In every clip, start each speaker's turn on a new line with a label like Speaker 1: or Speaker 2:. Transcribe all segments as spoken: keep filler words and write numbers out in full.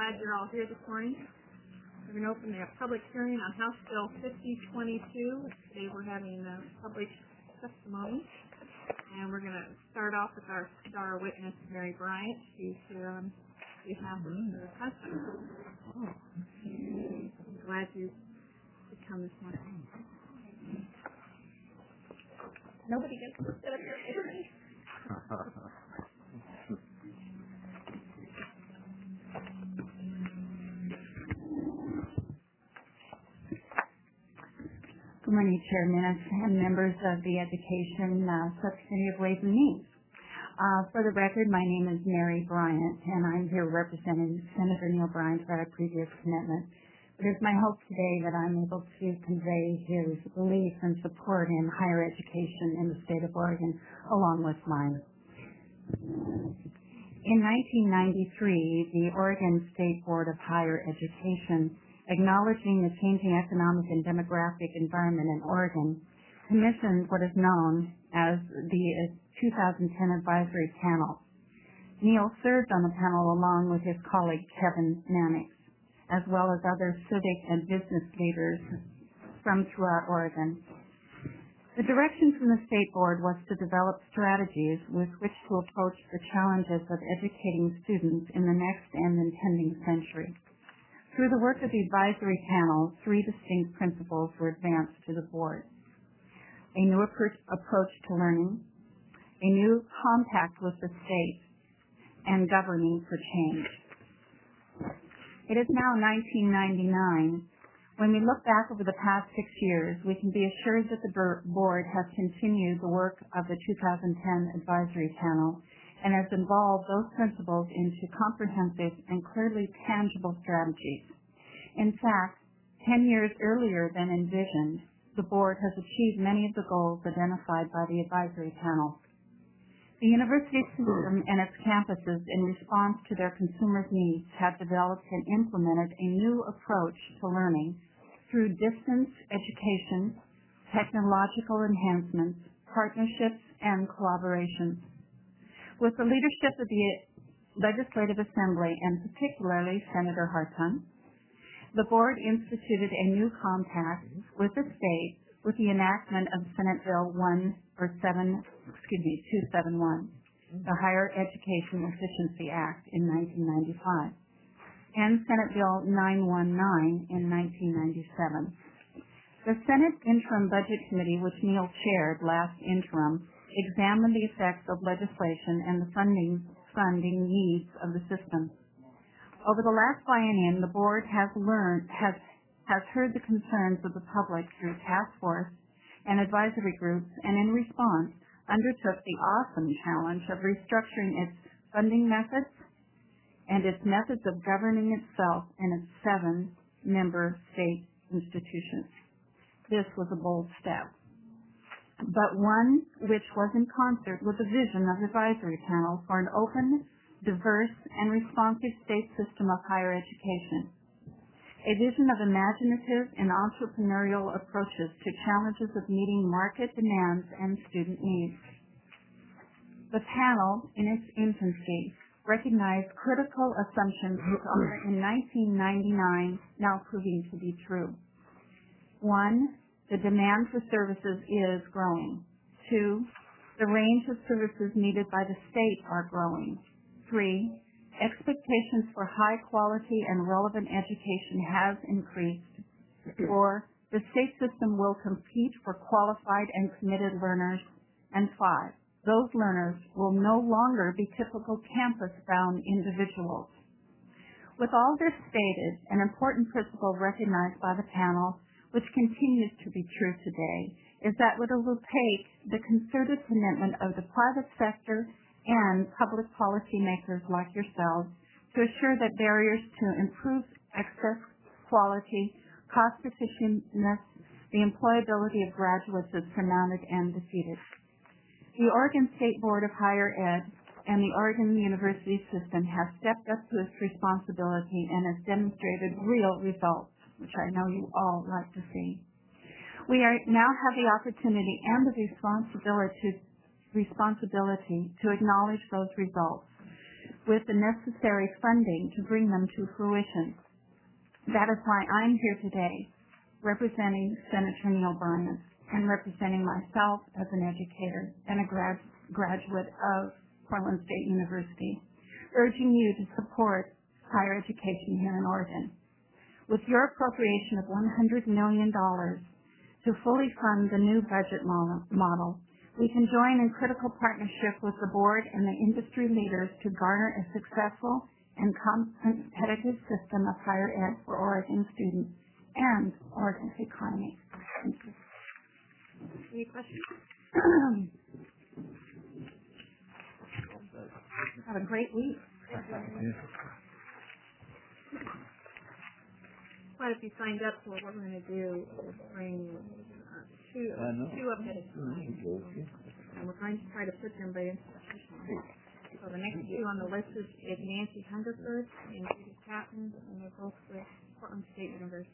Speaker 1: glad you're all here this morning. We're going to open the public hearing on House Bill fifty twenty-two. Today we're having a public testimony, and we're going to start off with our star witness, Mary Bryant. She's here on behalf of her husband. Oh. I'm glad you could come this morning. Nobody gets to sit up here with me.
Speaker 2: Good morning, Chair Minutes and members of the Education uh, Subcommittee of Ways and Means. Uh, for the record, my name is Mary Bryant, and I'm here representing Senator Neil Bryant for our previous commitment. It is my hope today that I'm able to convey his belief and support in higher education in the state of Oregon, along with mine. In nineteen ninety-three, the Oregon State Board of Higher Education, acknowledging the changing economic and demographic environment in Oregon, commissioned what is known as the two thousand ten Advisory Panel. Neil served on the panel along with his colleague Kevin Mannix, as well as other civic and business leaders from throughout Oregon. The direction from the State Board was to develop strategies with which to approach the challenges of educating students in the next and impending century. Through the work of the advisory panel, three distinct principles were advanced to the board: a new approach to learning, a new compact with the state, and governing for change. It is now nineteen ninety-nine. When we look back over the past six years, we can be assured that the board has continued the work of the two thousand ten advisory panel and has involved those principles into comprehensive and clearly tangible strategies. In fact, ten years earlier than envisioned, the board has achieved many of the goals identified by the advisory panel. The university system and its campuses, in response to their consumers' needs, have developed and implemented a new approach to learning through distance education, technological enhancements, partnerships, and collaborations. With the leadership of the Legislative Assembly, and particularly Senator Hartung, the board instituted a new compact with the state with the enactment of Senate Bill one or seven, excuse me, two seventy-one, the Higher Education Efficiency Act in nineteen ninety-five, and Senate Bill nine nineteen in nineteen ninety-seven. The Senate Interim Budget Committee, which Neil chaired last interim, examine the effects of legislation and the funding funding needs of the system. Over the last biennium, the board has learned has has heard the concerns of the public through task force and advisory groups, and in response, undertook the awesome challenge of restructuring its funding methods and its methods of governing itself in its seven member state institutions. This was a bold step, but one which was in concert with the vision of the advisory panel for an open, diverse, and responsive state system of higher education. A vision of imaginative and entrepreneurial approaches to challenges of meeting market demands and student needs. The panel, in its infancy, recognized critical assumptions which are in nineteen ninety-nine now proving to be true. One, the demand for services is growing. Two, the range of services needed by the state are growing. Three, expectations for high quality and relevant education has increased. Four, the state system will compete for qualified and committed learners. And five, those learners will no longer be typical campus-bound individuals. With all this stated, an important principle recognized by the panel, which continues to be true today, is that it will take the concerted commitment of the private sector and public policymakers like yourselves to assure that barriers to improved access, quality, cost effectiveness, the employability of graduates is surmounted and defeated. The Oregon State Board of Higher Ed and the Oregon University System have stepped up to its responsibility and has demonstrated real results, which I know you all like to see. We are, now have the opportunity and the responsibility, responsibility to acknowledge those results. with the necessary funding to bring them to fruition. That is why I'm here today, representing Senator Neil Bryant and representing myself as an educator and a grad, graduate of Portland State University, urging you to support higher education here in Oregon. With your appropriation of one hundred million dollars to fully fund the new budget model, we can join in critical partnership with the board and the industry leaders to garner a successful and competitive system of higher ed for Oregon students and Oregon's economy. Thank you.
Speaker 1: Any questions?
Speaker 2: Have a great week.
Speaker 1: Quite a few signed up, so what we're going to do is bring uh, two, two up at a time. And we're going to try to put them by institution. So the next two on the list is, is Nancy Hungerford and Judy Patton, and they're both with Portland State University.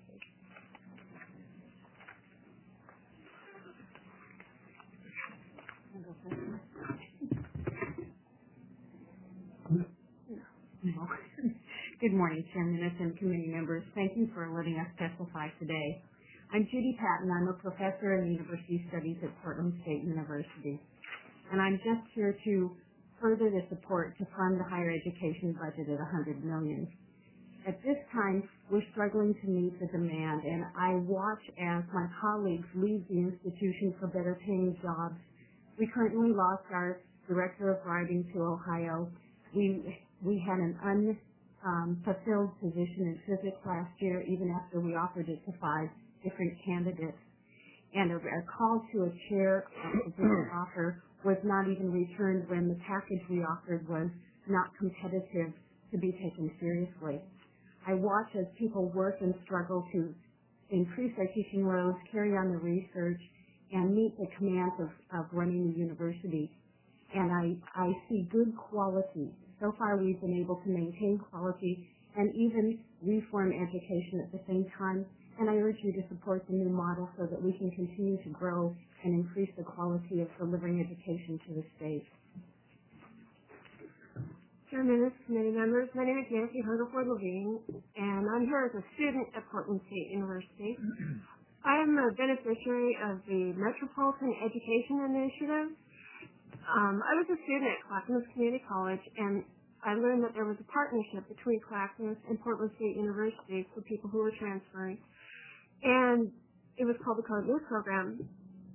Speaker 3: Good morning, Chairman and committee members. Thank you for letting us testify today. I'm Judy Patton. I'm a professor in University Studies at Portland State University. And I'm just here to further the support to fund the higher education budget at one hundred million dollars. At this time, we're struggling to meet the demand, and I watch as my colleagues leave the institution for better paying jobs. We currently lost our director of writing to Ohio. We, we had an unfulfilled um, position in physics last year, even after we offered it to five different candidates. And a, a call to a chair position offer was not even returned when the package we offered was not competitive to be taken seriously. I watch as people work and struggle to increase their teaching loads, carry on the research, and meet the commands of, of running the university. And I, I see good quality. So far we've been able to maintain quality and even reform education at the same time. And I urge you to support the new model so that we can continue to grow and increase the quality of delivering education to the state.
Speaker 4: Chairman and committee members, my name is Nancy Hungerford Levine, and I'm here as a student at Portland State University. I am a beneficiary of the Metropolitan Education Initiative. Um, I was a student at Clackamas Community College, and I learned that there was a partnership between Clackamas and Portland State University for people who were transferring, and it was called the Code Blue Program.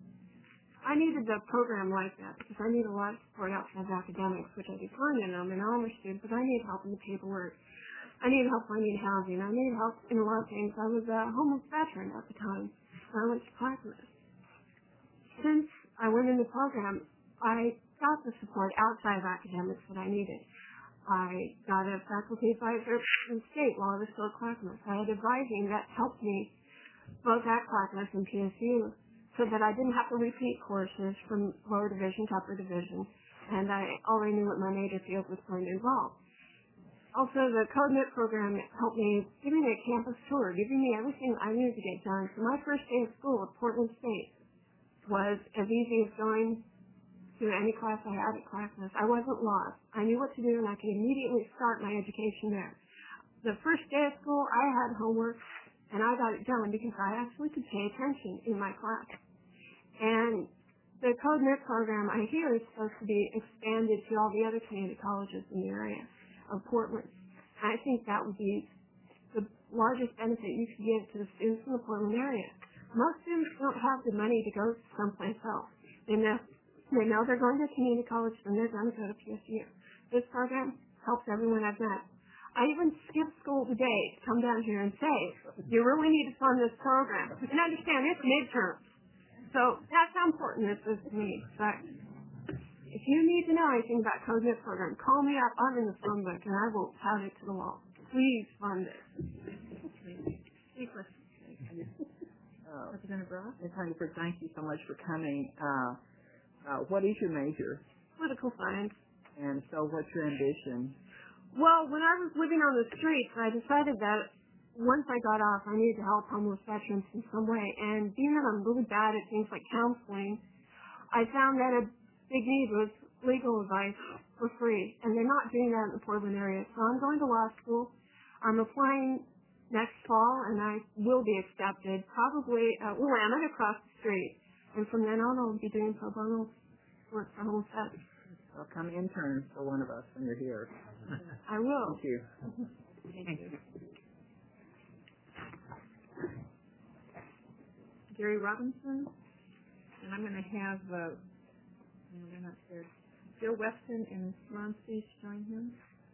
Speaker 4: I needed a program like that because I need a lot of support outside of academics, which I declined in. I'm an honor student, but I need help in the paperwork. I need help finding housing. I need help in a lot of things. I was a homeless veteran at the time when I went to Clackamas. Since I went in the program, I got the support outside of academics that I needed. I got a faculty advisor in state while I was still at Clackamas. I had advising that helped me both at Clackamas and P S U, so that I didn't have to repeat courses from lower division to upper division, and I already knew what my major field was going to involve. Also, the CodeNet program helped me, giving me a campus tour, giving me everything I needed to get done. So my first day of school at Portland State was as easy as going to any class I had at Clackamas. I wasn't lost. I knew what to do, and I could immediately start my education there. The first day of school, I had homework, and I got it done because I actually could pay attention in my class. And the CodeNet program, I hear, is supposed to be expanded to all the other community colleges in the area of Portland. I think that would be the largest benefit you could give to the students in the Portland area. Most students don't have the money to go someplace else. They know, they know they're going to community college, and they're going to go to P S U. This program helps everyone I've met. I even skipped school today to come down here and say, you really need to fund this program. You can understand, it's midterms. So that's how important this is to me. But if you need to know anything about CodeNet program, call me up. I'm in the phone book, and I will tout it to the wall. Please fund it. Any questions?
Speaker 5: Uh, Representative Ross? Miz Hungerford, thank you so much for coming. Uh, uh, what is your major?
Speaker 4: Political science.
Speaker 5: And so what's your ambition?
Speaker 4: Well, when I was living on the streets, I decided that once I got off, I needed to help homeless veterans in some way. And being that I'm really bad at things like counseling, I found that a big need was legal advice for free, and they're not doing that in the Portland area. So I'm going to law school. I'm applying next fall, and I will be accepted, probably at Willamette across the street. And from then on, I'll be doing pro bono work for Homestead.
Speaker 5: So come intern for one of us when you're here.
Speaker 4: I will.
Speaker 5: Thank you.
Speaker 1: Thank you. Gary Robinson, and I'm going to have, uh, no, they're not here. Joe Weston and Ron Cease join him.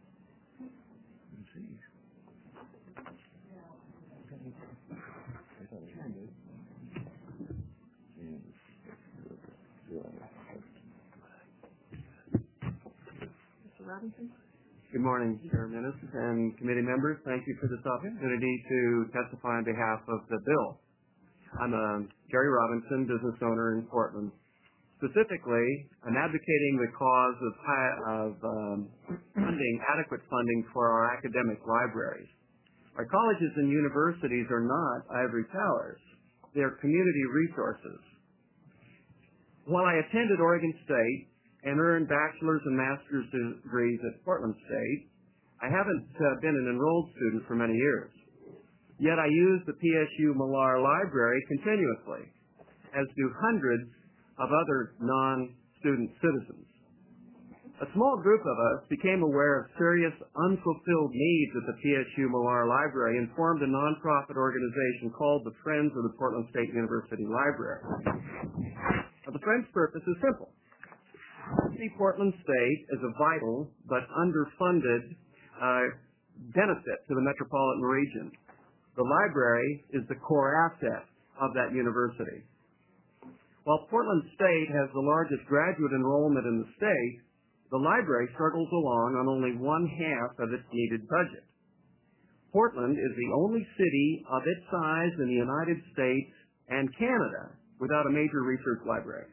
Speaker 1: Mister Robinson?
Speaker 6: Good morning, Chairman and committee members. Thank you for this opportunity to testify on behalf of the bill. I'm a Gary Robinson, business owner in Portland. Specifically, I'm advocating the cause of, high, of um, funding, adequate funding for our academic libraries. Our colleges and universities are not ivory towers. They're community resources. While I attended Oregon State and earned bachelor's and master's degrees at Portland State, I haven't uh, been an enrolled student for many years. Yet I use the P S U Millar Library continuously, as do hundreds of other non-student citizens. A small group of us became aware of serious unfulfilled needs at the P S U Millar Library and formed a nonprofit organization called the Friends of the Portland State University Library. Now, the Friends' purpose is simple. We see Portland State as a vital but underfunded uh, benefit to the metropolitan region. The library is the core asset of that university. While Portland State has the largest graduate enrollment in the state, the library struggles along on only one half of its needed budget. Portland is the only city of its size in the United States and Canada without a major research library.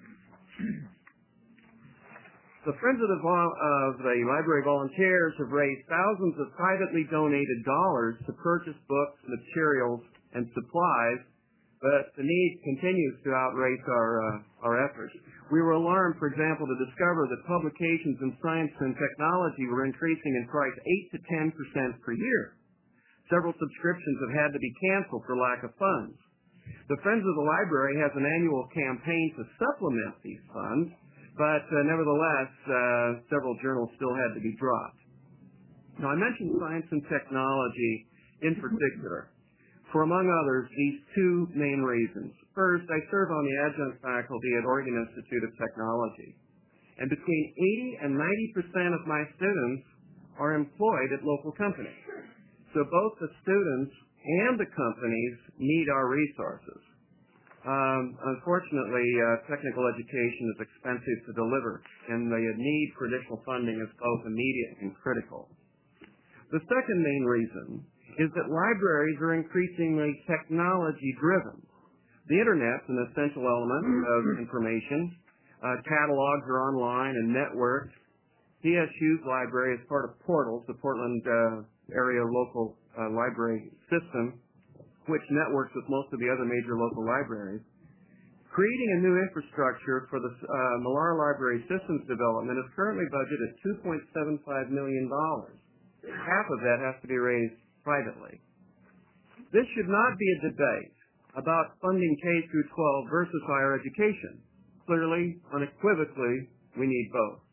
Speaker 6: The Friends of the, Vol- of the Library Volunteers have raised thousands of privately donated dollars to purchase books, materials, and supplies, but the need continues to outrace our, uh, our efforts. We were alarmed, for example, to discover that publications in science and technology were increasing in price eight to ten percent per year. Several subscriptions have had to be canceled for lack of funds. The Friends of the Library has an annual campaign to supplement these funds, but uh, nevertheless, uh, several journals still had to be dropped. Now, I mentioned science and technology in particular for, among others, these two main reasons. First, I serve on the adjunct faculty at Oregon Institute of Technology, and between eighty and ninety percent of my students are employed at local companies. So both the students and the companies need our resources. Um, unfortunately, uh, technical education is expensive to deliver, and the need for additional funding is both immediate and critical. The second main reason is that libraries are increasingly technology-driven. The Internet's an essential element of information. Uh, catalogs are online and networked. P S U's library is part of Portals, the Portland uh, area local uh, library system, which networks with most of the other major local libraries. Creating a new infrastructure for the uh, Millar Library Systems development is currently budgeted at two point seven five million dollars. Half of that has to be raised privately. This should not be a debate about funding K through twelve versus higher education. Clearly, unequivocally, we need both.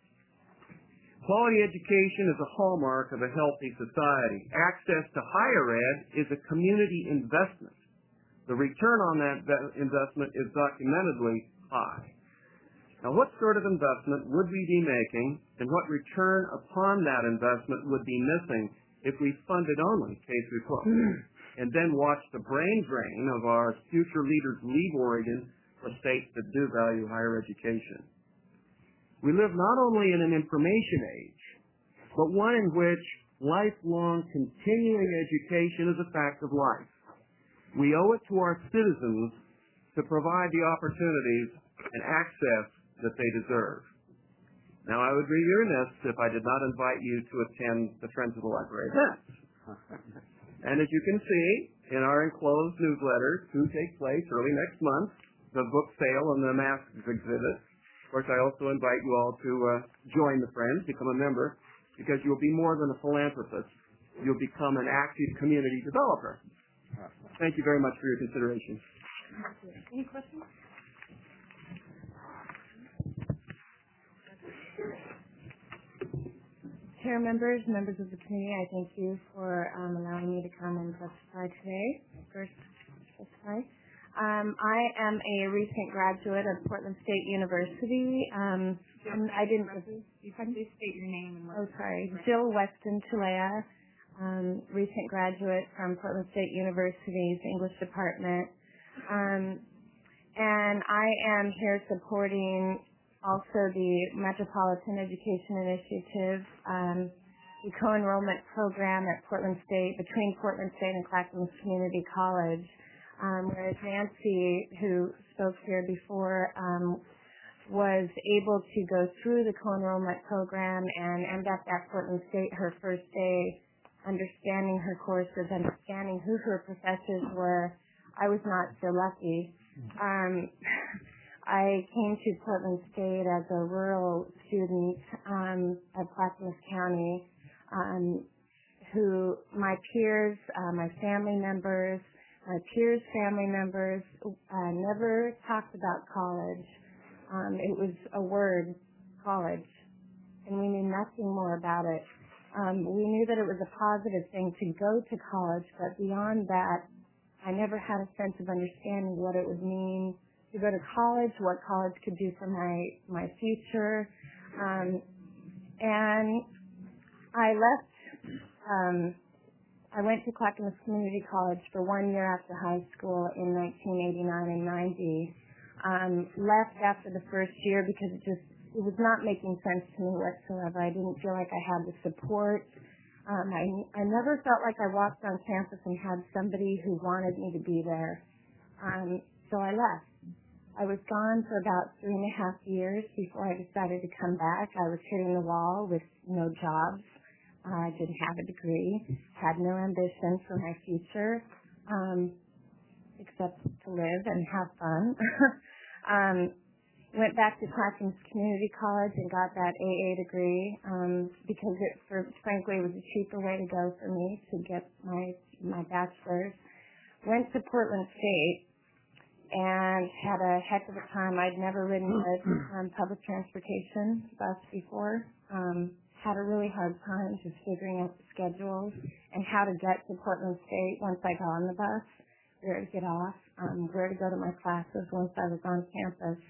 Speaker 6: Quality education is a hallmark of a healthy society. Access to higher ed is a community investment. The return on that investment is documentedly high. Now, what sort of investment would we be making, and what return upon that investment would be missing if we funded only K through twelve, and then watch the brain drain of our future leaders leave Oregon for states that do value higher education? We live not only in an information age, but one in which lifelong continuing education is a fact of life. We owe it to our citizens to provide the opportunities and access that they deserve. Now, I would be remiss if I did not invite you to attend the Friends of the Library events. And as you can see in our enclosed newsletters, who take place early next month, the book sale and the masks exhibit, Of course, I also invite you all to uh, join the Friends, become a member, because you'll be more than a philanthropist. You'll become an active community developer. Thank you very much for your consideration.
Speaker 1: Any questions?
Speaker 7: Chair members, members of the committee, I thank you for um, allowing me to come and testify today. First, testify. Um, I am a recent graduate of Portland State University. Um, and I didn't.
Speaker 1: You can please state your name and what.
Speaker 7: Oh, sorry. Jill Weston Tulea, um, recent graduate from Portland State University's English department. Um, and I am here supporting also the Metropolitan Education Initiative, um, the co-enrollment program at Portland State, between Portland State and Clackamas Community College. Um, whereas Nancy, who spoke here before, um, was able to go through the co-enrollment program and end up at Portland State her first day, understanding her courses, understanding who her professors were. I was not so lucky. Um, I came to Portland State as a rural student um, at Clackamas County, um, who my peers, uh, my family members, my peers' family members uh, never talked about college. Um, it was a word, college, and we knew nothing more about it. Um, we knew that it was a positive thing to go to college, but beyond that, I never had a sense of understanding what it would mean to go to college, what college could do for my, my future. Um, and I left, um, I went to Clackamas Community College for one year after high school in nineteen eighty-nine and ninety. Um, left after the first year because it just, it was not making sense to me whatsoever. I didn't feel like I had the support. Um, I, I never felt like I walked on campus and had somebody who wanted me to be there. Um, so I left. I was gone for about three and a half years before I decided to come back. I was hitting the wall with no jobs. I didn't have a degree, had no ambition for my future, um, except to live and have fun. um, went back to Clackamas Community College and got that A A degree um, because it, for, frankly, it was a cheaper way to go for me to get my my bachelor's. Went to Portland State and had a heck of a time. I'd never ridden a um, public transportation bus before. Um, had a really hard time just figuring out the schedules and how to get to Portland State once I got on the bus, where to get off, um, where to go to my classes once I was on campus.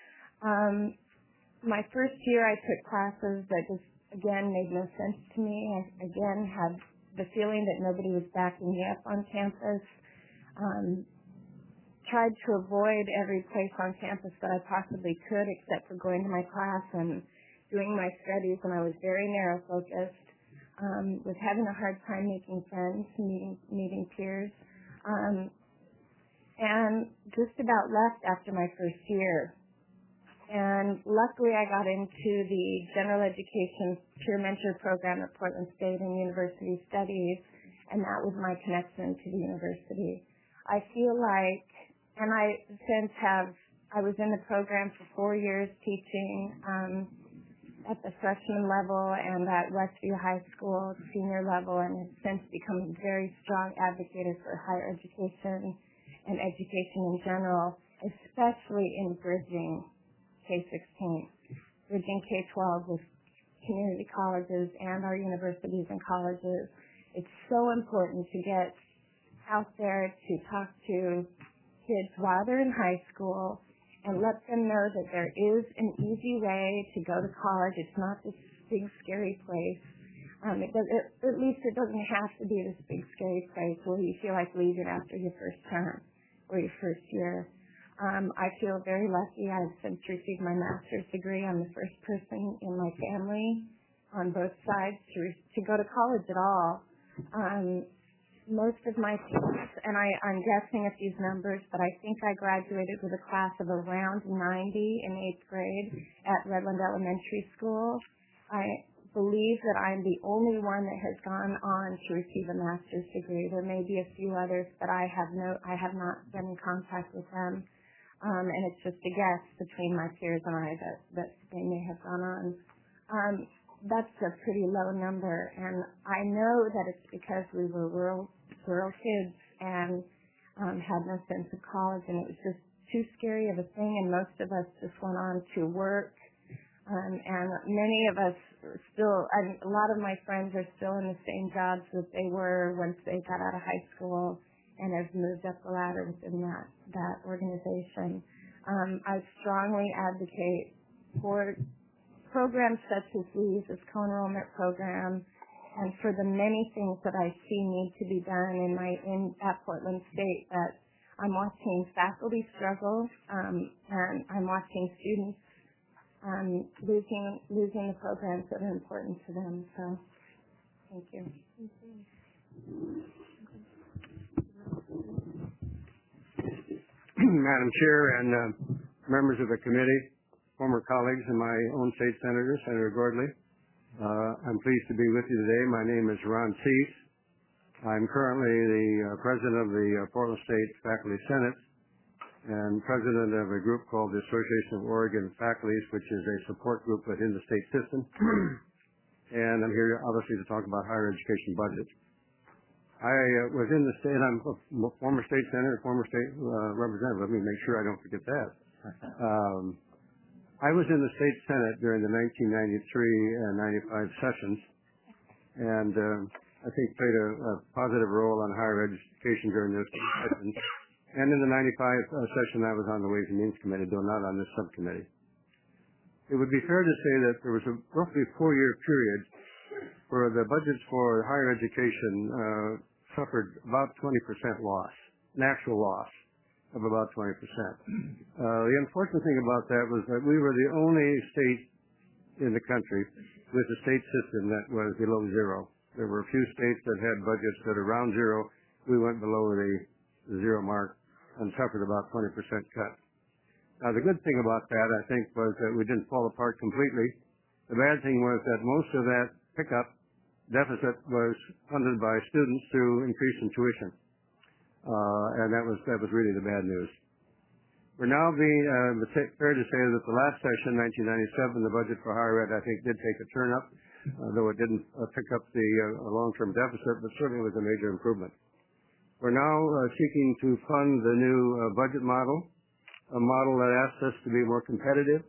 Speaker 7: Um, my first year I took classes that just, again, made no sense to me. I, again, had the feeling that nobody was backing me up on campus. Um, tried to avoid every place on campus that I possibly could except for going to my class and doing my studies, and I was very narrow-focused, um, was having a hard time making friends, meeting, meeting peers, um, and just about left after my first year. And luckily I got into the general education peer mentor program at Portland State and University Studies, and that was my connection to the university. I feel like, and I since have, I was in the program for four years teaching um, at the freshman level and at Westview High School senior level, and have since become a very strong advocate for higher education and education in general, especially in bridging K sixteen, bridging K twelve with community colleges and our universities and colleges. It's so important to get out there to talk to kids while they're in high school and let them know that there is an easy way to go to college. It's not this big, scary place. Um, it does, it, at least it doesn't have to be this big, scary place where you feel like leaving after your first term or your first year. Um, I feel very lucky. I've since received my master's degree. I'm the first person in my family on both sides to, to go to college at all. Um, most of my students, and I, I'm guessing at these numbers, but I think I graduated with a class of around ninety in eighth grade at Redland Elementary School. I believe that I'm the only one that has gone on to receive a master's degree. There may be a few others, but I have no, I have not been in contact with them. um, and it's just a guess between my peers and I that, that they may have gone on. Um, that's a pretty low number, and I know that it's because we were rural, rural kids and um, had no sense of college, and it was just too scary of a thing, and most of us just went on to work, um, and many of us still, I mean, a lot of my friends are still in the same jobs that they were once they got out of high school and have moved up the ladder within that, that organization. Um, I strongly advocate for programs such as these, this co-enrollment program, and for the many things that I see need to be done in my in at Portland State. That I'm watching faculty struggle, um, and I'm watching students um, losing losing the programs that are important to them. So, thank you. Thank you.
Speaker 8: Madam Chair and uh, members of the committee, former colleagues and my own state senator, Senator Gordley. Uh, I'm pleased to be with you today. My name is Ron Cease. I'm currently the uh, president of the uh, Portland State Faculty Senate and president of a group called the Association of Oregon Faculties, which is a support group within the state system. And I'm here obviously to talk about higher education budget. I uh, was in the state, I'm a former state senator, former state uh, representative. Let me make sure I don't forget that. Um, I was in the state senate during the nineteen ninety-three and ninety-five sessions, and uh, I think played a, a positive role on higher education during those sessions. And in the ninety-five uh, session, I was on the Ways and Means Committee, though not on this subcommittee. It would be fair to say that there was a roughly four-year period where the budgets for higher education uh, suffered about twenty percent loss, an actual loss of about twenty percent. Uh, the unfortunate thing about that was that we were the only state in the country with a state system that was below zero. There were a few states that had budgets that are around zero. We went below the, the zero mark and suffered about twenty percent cut. Now, the good thing about that, I think, was that we didn't fall apart completely. The bad thing was that most of that pickup deficit was funded by students through increase in tuition. Uh, and that was that was really the bad news. We're now being uh, fair to say that the last session, nineteen ninety-seven, the budget for higher ed, I think, did take a turn up, uh, though it didn't uh, pick up the uh, long-term deficit, but certainly was a major improvement. We're now uh, seeking to fund the new uh, budget model, a model that asks us to be more competitive.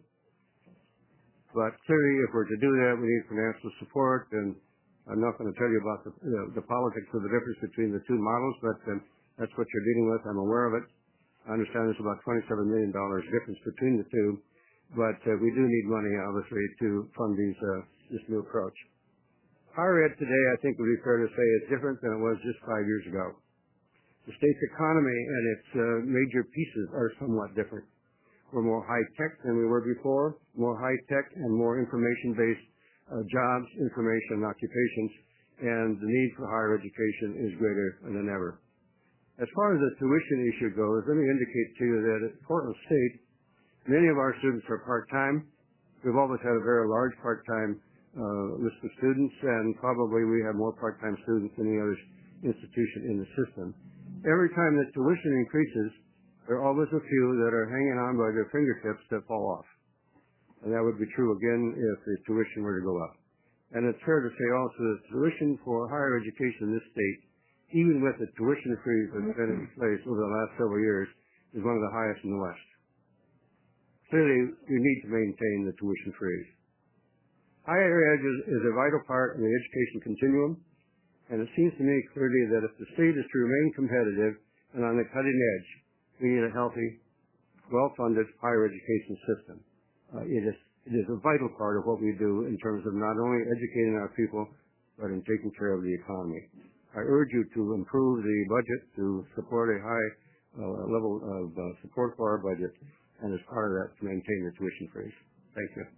Speaker 8: But clearly, if we're to do that, we need financial support, and I'm not going to tell you about the, you know, the politics of the difference between the two models, but um, that's what you're dealing with. I'm aware of it. I understand there's about twenty-seven million dollars difference between the two, but uh, we do need money, obviously, to fund these uh, this new approach. Higher ed today, I think, would be fair to say, is different than it was just five years ago. The state's economy and its uh, major pieces are somewhat different. We're more high-tech than we were before, more high-tech and more information-based uh, jobs, information, and occupations, and the need for higher education is greater than ever. As far as the tuition issue goes, let me indicate to you that at Portland State, many of our students are part-time. We've always had a very large part-time uh, list of students, and probably we have more part-time students than any other institution in the system. Every time that tuition increases, there are always a few that are hanging on by their fingertips that fall off. And that would be true again if the tuition were to go up. And it's fair to say also that tuition for higher education in this state, even with the tuition freeze that's been in place over the last several years, is one of the highest in the West. Clearly, we need to maintain the tuition freeze. Higher ed is, is a vital part of the education continuum, and it seems to me clearly that if the state is to remain competitive and on the cutting edge, we need a healthy, well-funded higher education system. Uh, it is it is a vital part of what we do in terms of not only educating our people, but in taking care of the economy. I urge you to improve the budget to support a high uh, level of uh, support for our budget, and as part of that, to maintain the tuition freeze. Thank you.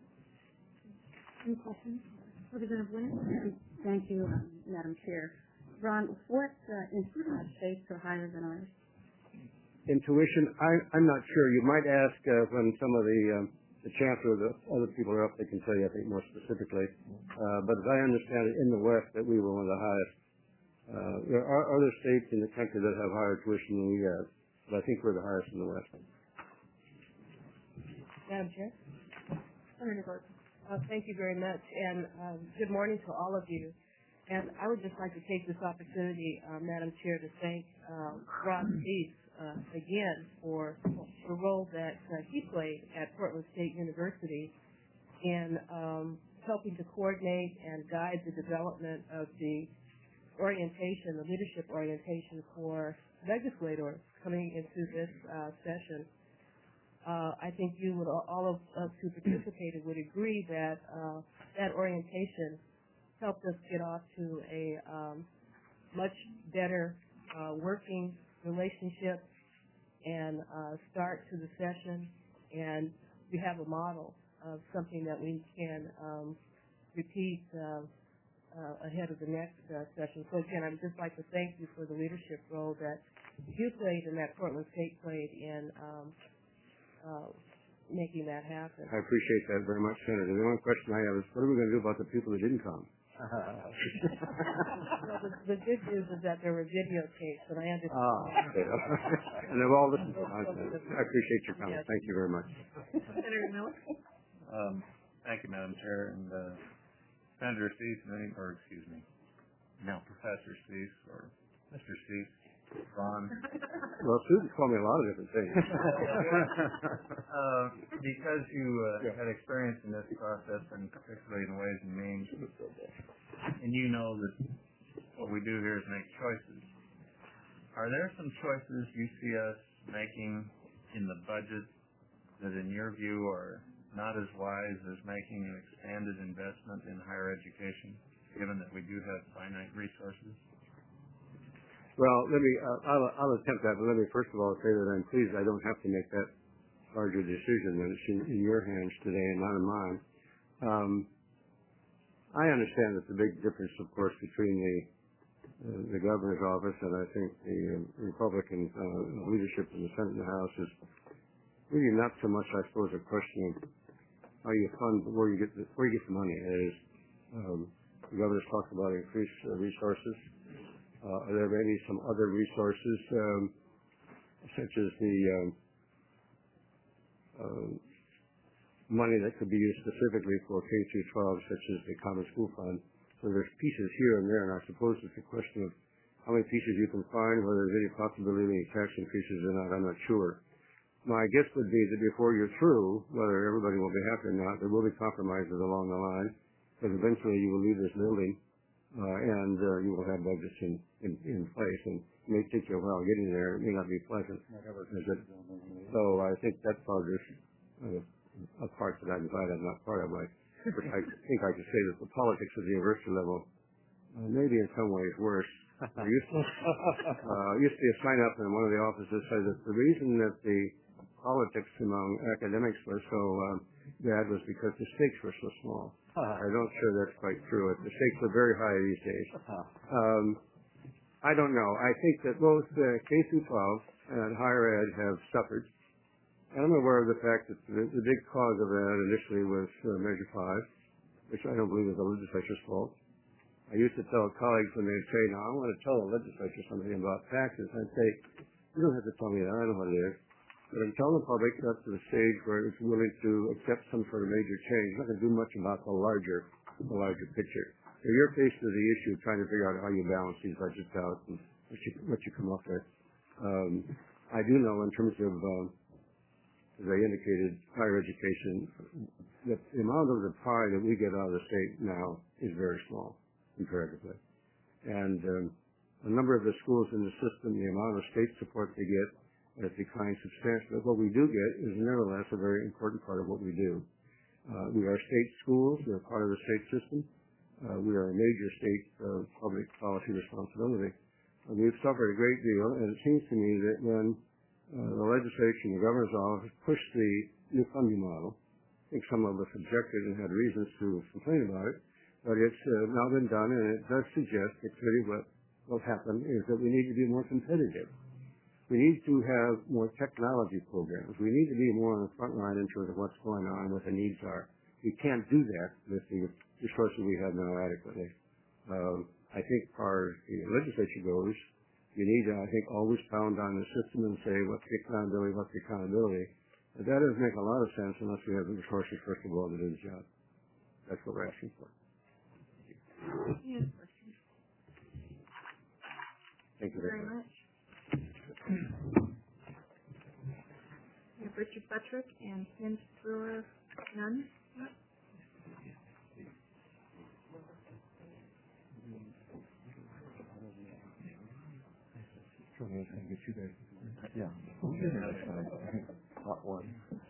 Speaker 1: Any questions? Representative Winter?
Speaker 2: Thank you, uh, Madam Chair. Ron, what uh, in states are higher than ours?
Speaker 8: In tuition, I, I'm not sure. You might ask uh, when some of the, um, the chancellor, the other people are up, they can tell you, I think, more specifically. Uh, but as I understand it, in the West, that we were one of the highest. Uh, there are other states in the country that have higher tuition than we have, but I think we're the highest in the West.
Speaker 9: Madam Chair.
Speaker 1: Senator Gordon.
Speaker 9: Uh, thank you very much, and um, good morning to all of you. And I would just like to take this opportunity, uh, Madam Chair, to thank uh, Rob Deese uh, again for the role that uh, he played at Portland State University in um, helping to coordinate and guide the development of the orientation, the leadership orientation for legislators coming into this uh, session. Uh, I think you would, all of us who participated would agree that uh, that orientation helped us get off to a um, much better uh, working relationship and uh, start to the session. And we have a model of something that we can um, repeat uh, uh, ahead of the next uh, session. So again, I would just like to thank you for the leadership role that you played and that Portland State played in um, uh, making that happen.
Speaker 8: I appreciate that very much, Senator. The only question I have is, what are we going to do about the people that didn't come?
Speaker 9: Well, the, the good news is that there were videotapes, and I understand.
Speaker 8: Ah, okay. And they've all listened to it. I appreciate your comment.
Speaker 9: Yes.
Speaker 8: Thank you very much.
Speaker 1: Senator Miller.
Speaker 10: Um, thank you, Madam Chair, and uh, Senator Cease, or excuse me, now Professor Cease, or Mister Cease, Ron.
Speaker 8: Well, students call me a lot of different things.
Speaker 10: uh, because you uh, yeah. had experience in this process, and particularly in Ways and Means, and you know that what we do here is make choices. Are there some choices you see us making in the budget that, in your view, are not as wise as making an expanded investment in higher education, given that we do have finite resources?
Speaker 8: Well, let me, uh, I'll, I'll attempt that, but let me first of all say that I'm pleased I don't have to make that larger decision, that it's in, in your hands today and not in mine. Um, I understand that the big difference, of course, between the uh, the governor's office and I think the uh, Republican uh, leadership in the Senate and the House is really not so much, I suppose, a question of how you fund, where you get the, where you get the money. That is, um, the governor's talked about increased uh, resources. Uh, are there maybe some other resources, um, such as the um, uh, money that could be used specifically for K through twelve, such as the Common School Fund? So there's pieces here and there, and I suppose it's a question of how many pieces you can find, whether there's any possibility of any tax increases or not. I'm not sure. My guess would be that before you're through, whether everybody will be happy or not, there will be compromises along the line, because eventually you will leave this building. Uh, and uh, you will have budgets in, in, in place, and it may take you a while getting there. It may not be pleasant. So I think that part is uh, a part that I'm glad I'm not part of. I, I think I could say that the politics at the university level uh, may be in some ways worse. There used to, uh, used to be a sign up in one of the offices that said that the reason that the politics among academics was so um, bad was because the stakes were so small. I don't sure that's quite true. The stakes are very high these days. Um, I don't know. I think that both uh, K through twelve and higher ed have suffered. And I'm aware of the fact that the, the big cause of that initially was uh, Measure five, which I don't believe is the legislature's fault. I used to tell colleagues when they'd say, now I want to tell the legislature something about taxes, I'd say, you don't have to tell me that. I know what it is. But until the public got to the stage where it's willing to accept some sort of major change, it's not going to do much about the larger, the larger picture. So you're faced with the issue of trying to figure out how you balance these budgets out and what you, what you come up with. Um, I do know in terms of, um, as I indicated, higher education, that the amount of the pie that we get out of the state now is very small comparatively. And um, a number of the schools in the system, the amount of state support they get has declined substantially. But what we do get is nevertheless a very important part of what we do. Uh, we are state schools. We're part of the state system. Uh, we are a major state uh, public policy responsibility. Uh, we've suffered a great deal, and it seems to me that when uh, the legislature and the governor's office pushed the new funding model, I think some of us objected and had reasons to complain about it, but it's uh, now been done, and it does suggest that really what will happen is that we need to be more competitive. We need to have more technology programs. We need to be more on the front line in terms of what's going on and what the needs are. We can't do that with the resources we have now adequately. Um, I think as far as the legislature goes, you need to, I think, always pound on the system and say, what's the accountability, what's the accountability? But that doesn't make a lot of sense unless we have the resources, first of all, to do the job. That's what we're asking for.
Speaker 1: Yes.
Speaker 8: Thank you very much.
Speaker 1: We have Richard Buttrick and Ken Brewer, none.
Speaker 11: Yeah. Hot one.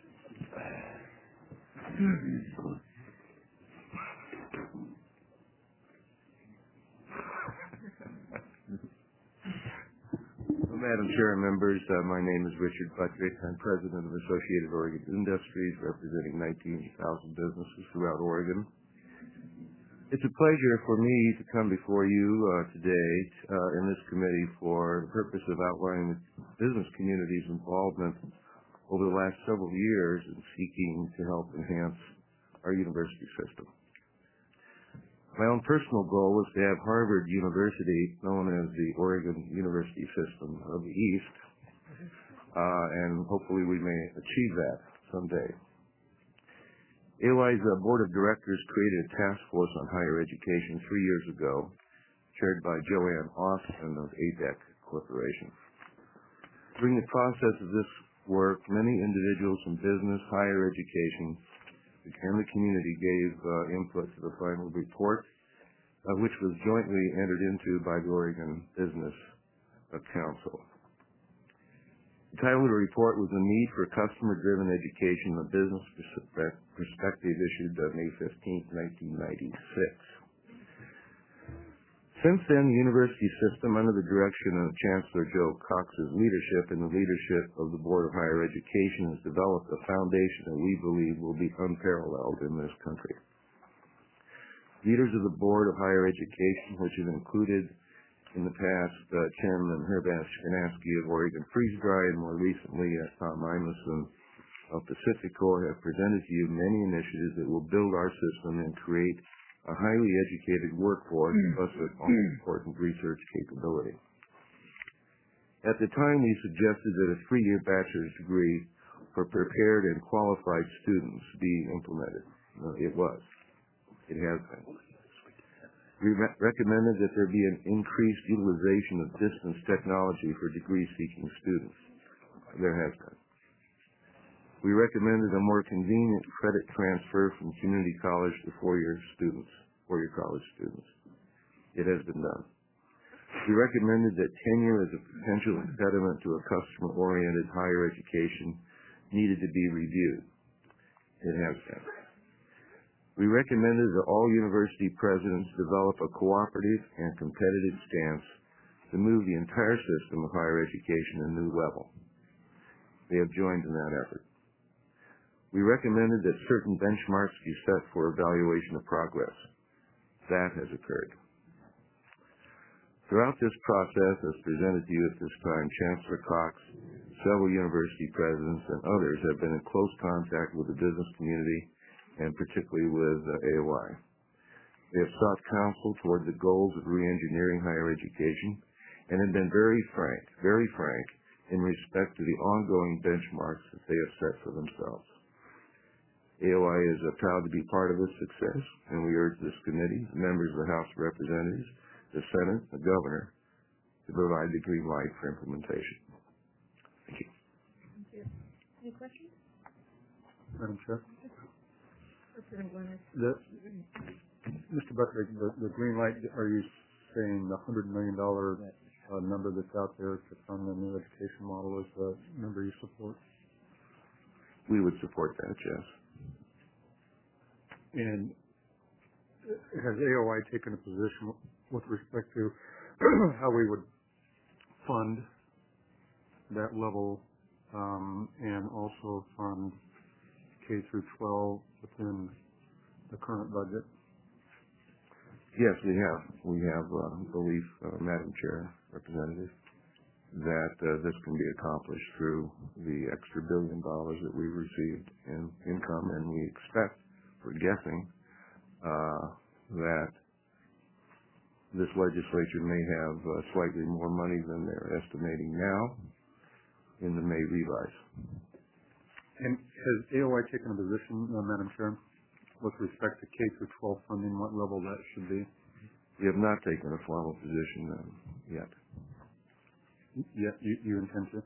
Speaker 12: Madam Chair and members, uh, my name is Richard Buttrick. I'm president of Associated Oregon Industries, representing nineteen thousand businesses throughout Oregon. It's a pleasure for me to come before you uh, today uh, in this committee for the purpose of outlining the business community's involvement over the last several years in seeking to help enhance our university system. My own personal goal was to have Harvard University, known as the Oregon University System of the East, uh, and hopefully we may achieve that someday. A O I's uh, Board of Directors created a task force on higher education three years ago, chaired by Joanne Austin of A D E C Corporation. During the process of this work, many individuals in business, higher education, and the community gave uh, input to the final report, uh, which was jointly entered into by the Oregon Business uh, Council. The title of the report was The Need for Customer-Driven Education in a Business Perspective, issued uh, May fifteenth, nineteen ninety-six. Since then, the university system, under the direction of Chancellor Joe Cox's leadership and the leadership of the Board of Higher Education, has developed a foundation that we believe will be unparalleled in this country. Leaders of the Board of Higher Education, which have included in the past uh, Chairman Herbash Ganaski of Oregon Freeze-Dry, and more recently uh, Tom Imeson of Pacifico, have presented to you many initiatives that will build our system and create a highly educated workforce, plus an all-important research capability. At the time, we suggested that a three-year bachelor's degree for prepared and qualified students be implemented. Uh, it was. It has been. We re- recommended that there be an increased utilization of distance technology for degree-seeking students. There has been. We recommended a more convenient credit transfer from community college to four-year students, four-year college students. It has been done. We recommended that tenure as a potential impediment to a customer-oriented higher education needed to be reviewed. It has been. We recommended that all university presidents develop a cooperative and competitive stance to move the entire system of higher education to a new level. They have joined in that effort. We recommended that certain benchmarks be set for evaluation of progress. That has occurred. Throughout this process, as presented to you at this time, Chancellor Cox, several university presidents, and others have been in close contact with the business community, and particularly with uh, A O I. They have sought counsel toward the goals of re-engineering higher education, and have been very frank, very frank, in respect to the ongoing benchmarks that they have set for themselves. A O I is uh, proud to be part of this success, and we urge this committee, members of the House of Representatives, the Senate, the Governor, to provide the green light for implementation. Thank you.
Speaker 1: Thank you. Any questions?
Speaker 11: Madam Chair?
Speaker 1: President Glenn.
Speaker 11: The, Mister Buttrick, the, the green light, are you saying the one hundred million dollars uh, number that's out there to fund the new education model is the number you support?
Speaker 12: We would support that, yes.
Speaker 11: And has A O I taken a position with respect to how we would fund that level um, and also fund K through twelve within the current budget?
Speaker 12: Yes, we have. We have uh, belief, uh, Madam Chair, Representative, that uh, this can be accomplished through the extra billion dollars that we received in income, and we expect, we're guessing, uh, that this legislature may have uh, slightly more money than they're estimating now in the May revise.
Speaker 11: And has A O I taken a position, uh, Madam Chair, with respect to K through twelve funding, what level that should be?
Speaker 12: We have not taken a formal position uh, yet.
Speaker 11: Yet you, you intend to?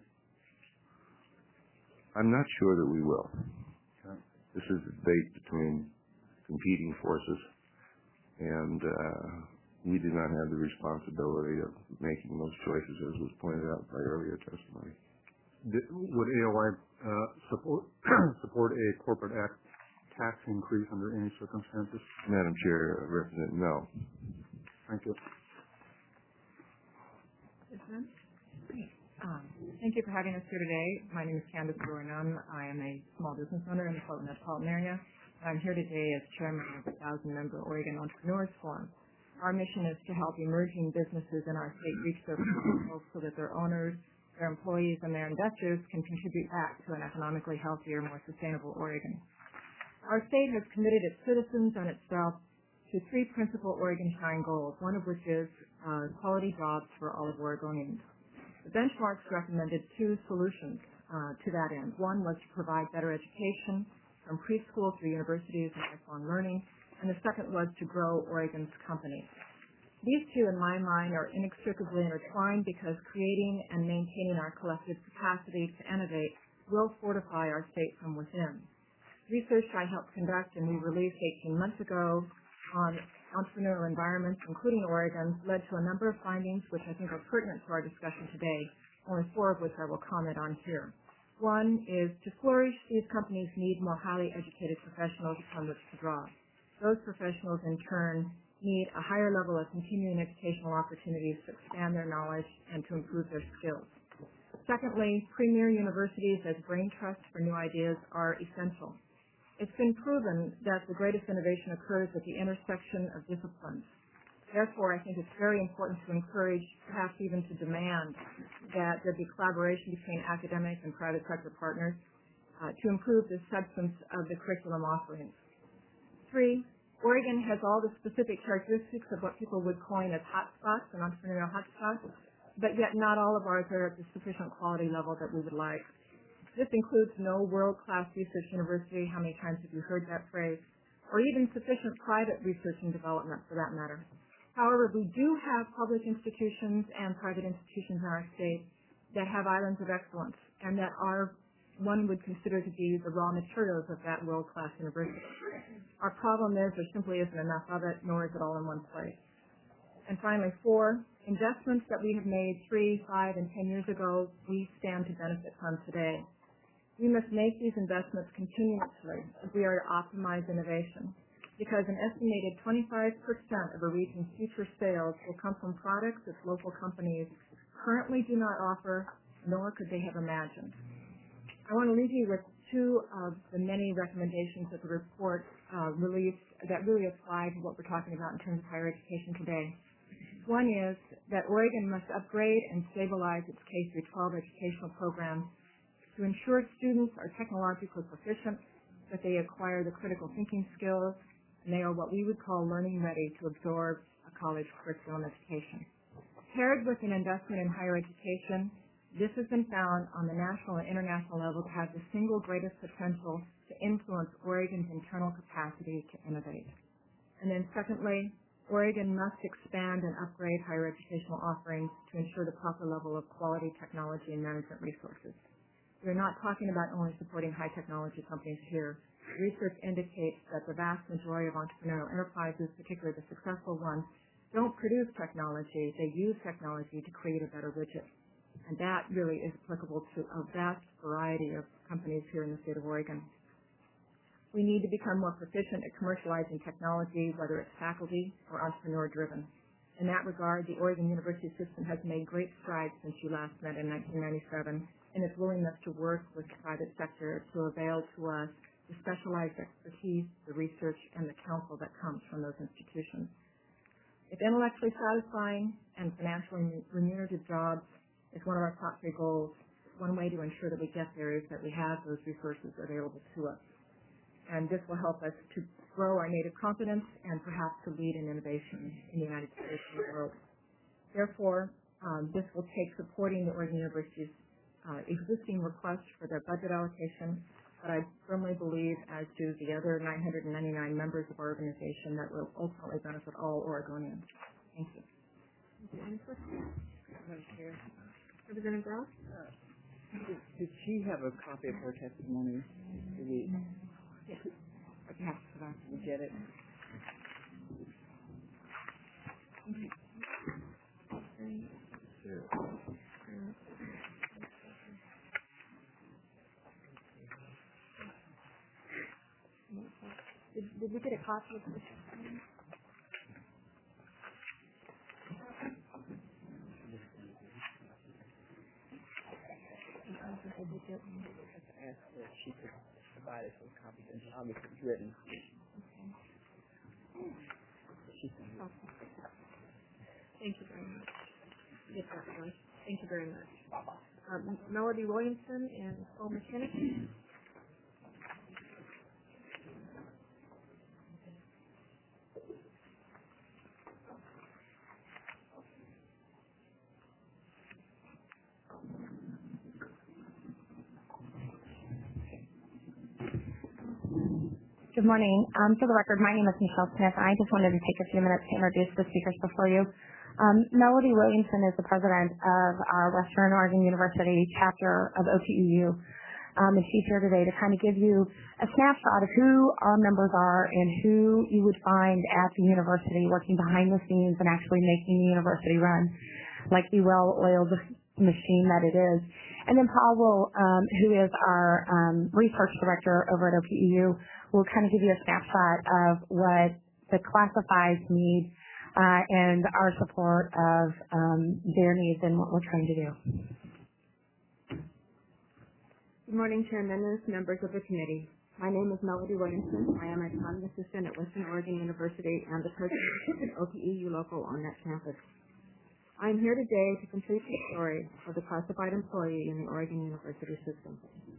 Speaker 12: I'm not sure that we will.
Speaker 11: Okay.
Speaker 12: This is a debate between competing forces, and uh, we do not have the responsibility of making those choices, as was pointed out by earlier testimony.
Speaker 11: Did, would A O I uh, support support a corporate act tax increase under any circumstances?
Speaker 12: Madam Chair, uh, Representative, no.
Speaker 11: Thank you.
Speaker 13: Um, thank you for having us here today. My name is Candace Bruinum. I am a small business owner in the Portland metropolitan area. I'm here today as chairman of the thousand-member Oregon Entrepreneurs Forum. Our mission is to help emerging businesses in our state reach their potential so that their owners, their employees, and their investors can contribute back to an economically healthier, more sustainable Oregon. Our state has committed its citizens and itself to three principal Oregon Shine goals, one of which is uh, quality jobs for all of Oregonians. The benchmarks recommended two solutions uh, to that end. One was to provide better education from preschool through universities and lifelong learning, and the second was to grow Oregon's companies. These two, in my mind, are inextricably intertwined because creating and maintaining our collective capacity to innovate will fortify our state from within. Research I helped conduct and we released eighteen months ago on entrepreneurial environments, including Oregon, led to a number of findings which I think are pertinent to our discussion today, only four of which I will comment on here. One is to flourish, these companies need more highly educated professionals upon which to draw. Those professionals, in turn, need a higher level of continuing educational opportunities to expand their knowledge and to improve their skills. Secondly, premier universities as brain trusts for new ideas are essential. It's been proven that the greatest innovation occurs at the intersection of disciplines. Therefore, I think it's very important to encourage, perhaps even to demand, that there be collaboration between academic and private sector partners uh, to improve the substance of the curriculum offerings. Three, Oregon has all the specific characteristics of what people would coin as hotspots and entrepreneurial hotspots, but yet not all of ours are at the sufficient quality level that we would like. This includes no world-class research university, how many times have you heard that phrase, or even sufficient private research and development for that matter. However, we do have public institutions and private institutions in our state that have islands of excellence and that are, one would consider to be the raw materials of that world-class university. Our problem is there simply isn't enough of it, nor is it all in one place. And finally, four, investments that we have made three, five, and ten years ago, we stand to benefit from today. We must make these investments continuously if we are to optimize innovation, because an estimated twenty-five percent of a region's future sales will come from products that local companies currently do not offer, nor could they have imagined. I want to leave you with two of the many recommendations that the report uh, released that really apply to what we're talking about in terms of higher education today. One is that Oregon must upgrade and stabilize its K through twelve educational programs to ensure students are technologically proficient, that they acquire the critical thinking skills, and they are what we would call learning ready to absorb a college curriculum education. Paired with an investment in higher education, this has been found on the national and international level to have the single greatest potential to influence Oregon's internal capacity to innovate. And then secondly, Oregon must expand and upgrade higher educational offerings to ensure the proper level of quality technology and management resources. We're not talking about only supporting high technology companies here. Research indicates that the vast majority of entrepreneurial enterprises, particularly the successful ones, don't produce technology. They use technology to create a better widget. And that really is applicable to a vast variety of companies here in the state of Oregon. We need to become more proficient at commercializing technology, whether it's faculty or entrepreneur-driven. In that regard, the Oregon University system has made great strides since you last met in nineteen ninety-seven in its willingness to work with the private sector to avail to us the specialized expertise, the research, and the counsel that comes from those institutions. If intellectually satisfying and financially remunerative jobs is one of our top three goals, one way to ensure that we get there is that we have those resources available to us. And this will help us to grow our native competence and perhaps to lead in innovation in the United States and the world. Therefore, um, this will take supporting the Oregon University's uh, existing requests for their budget allocation but I firmly believe, as do the other nine hundred ninety-nine members of our organization, that will ultimately benefit all Oregonians. Thank you.
Speaker 1: Any questions? Representative Ross?
Speaker 5: Uh, did, did she have a copy of her testimony? Did we?
Speaker 1: Yes.
Speaker 5: Perhaps could I get it?
Speaker 1: Okay. Did, did we get a copy of this?
Speaker 5: I asked her if she could provide us with copies, and obviously it's written. She can read.
Speaker 1: Thank you very much. Yes, definitely. Thank you very much. Um, Melody Williamson and Paul McKinnon.
Speaker 14: Good morning. Um, for the record, my name is Michelle Smith. I just wanted to take a few minutes to introduce the speakers before you. Um, Melody Williamson is the president of our Western Oregon University chapter of O P E U, um, and she's here today to kind of give you a snapshot of who our members are and who you would find at the university working behind the scenes and actually making the university run like the well-oiled machine that it is. And then Paul will, um, who is our um, research director over at O P E U, will kind of give you a snapshot of what the classifieds need uh, and our support of um, their needs and what we're trying to do.
Speaker 3: Good morning, Chair Menes, members of the committee. My name is Melody Williamson. I am a accounting assistant at Western Oregon University and the president of O P E U Local on that campus. I am here today to complete the story of the classified employee in the Oregon University system.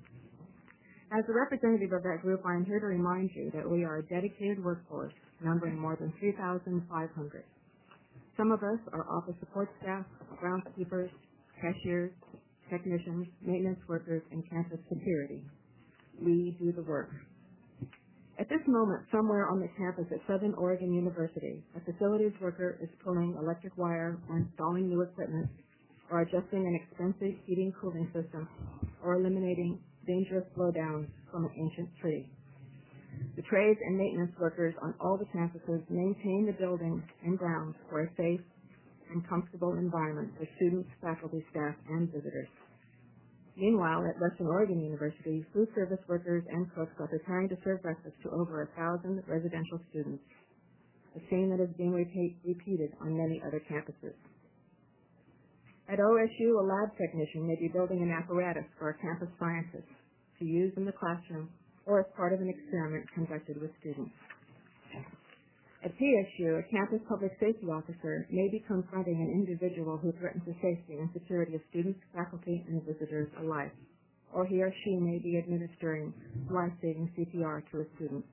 Speaker 3: As a representative of that group, I am here to remind you that we are a dedicated workforce numbering more than three thousand five hundred. Some of us are office support staff, groundskeepers, cashiers, technicians, maintenance workers, and campus security. We do the work. At this moment, somewhere on the campus at Southern Oregon University, a facilities worker is pulling electric wire or installing new equipment or adjusting an expensive heating cooling system or eliminating dangerous blowdowns from an ancient tree. The trades and maintenance workers on all the campuses maintain the buildings and grounds for a safe and comfortable environment for students, faculty, staff, and visitors. Meanwhile, at Western Oregon University, food service workers and cooks are preparing to serve breakfast to over a thousand residential students, a scene that is being repeat, repeated on many other campuses. At O S U, a lab technician may be building an apparatus for a campus scientist to use in the classroom or as part of an experiment conducted with students. At P S U, a campus public safety officer may be confronting an individual who threatens the safety and security of students, faculty, and visitors alike, or he or she may be administering life-saving C P R to a student.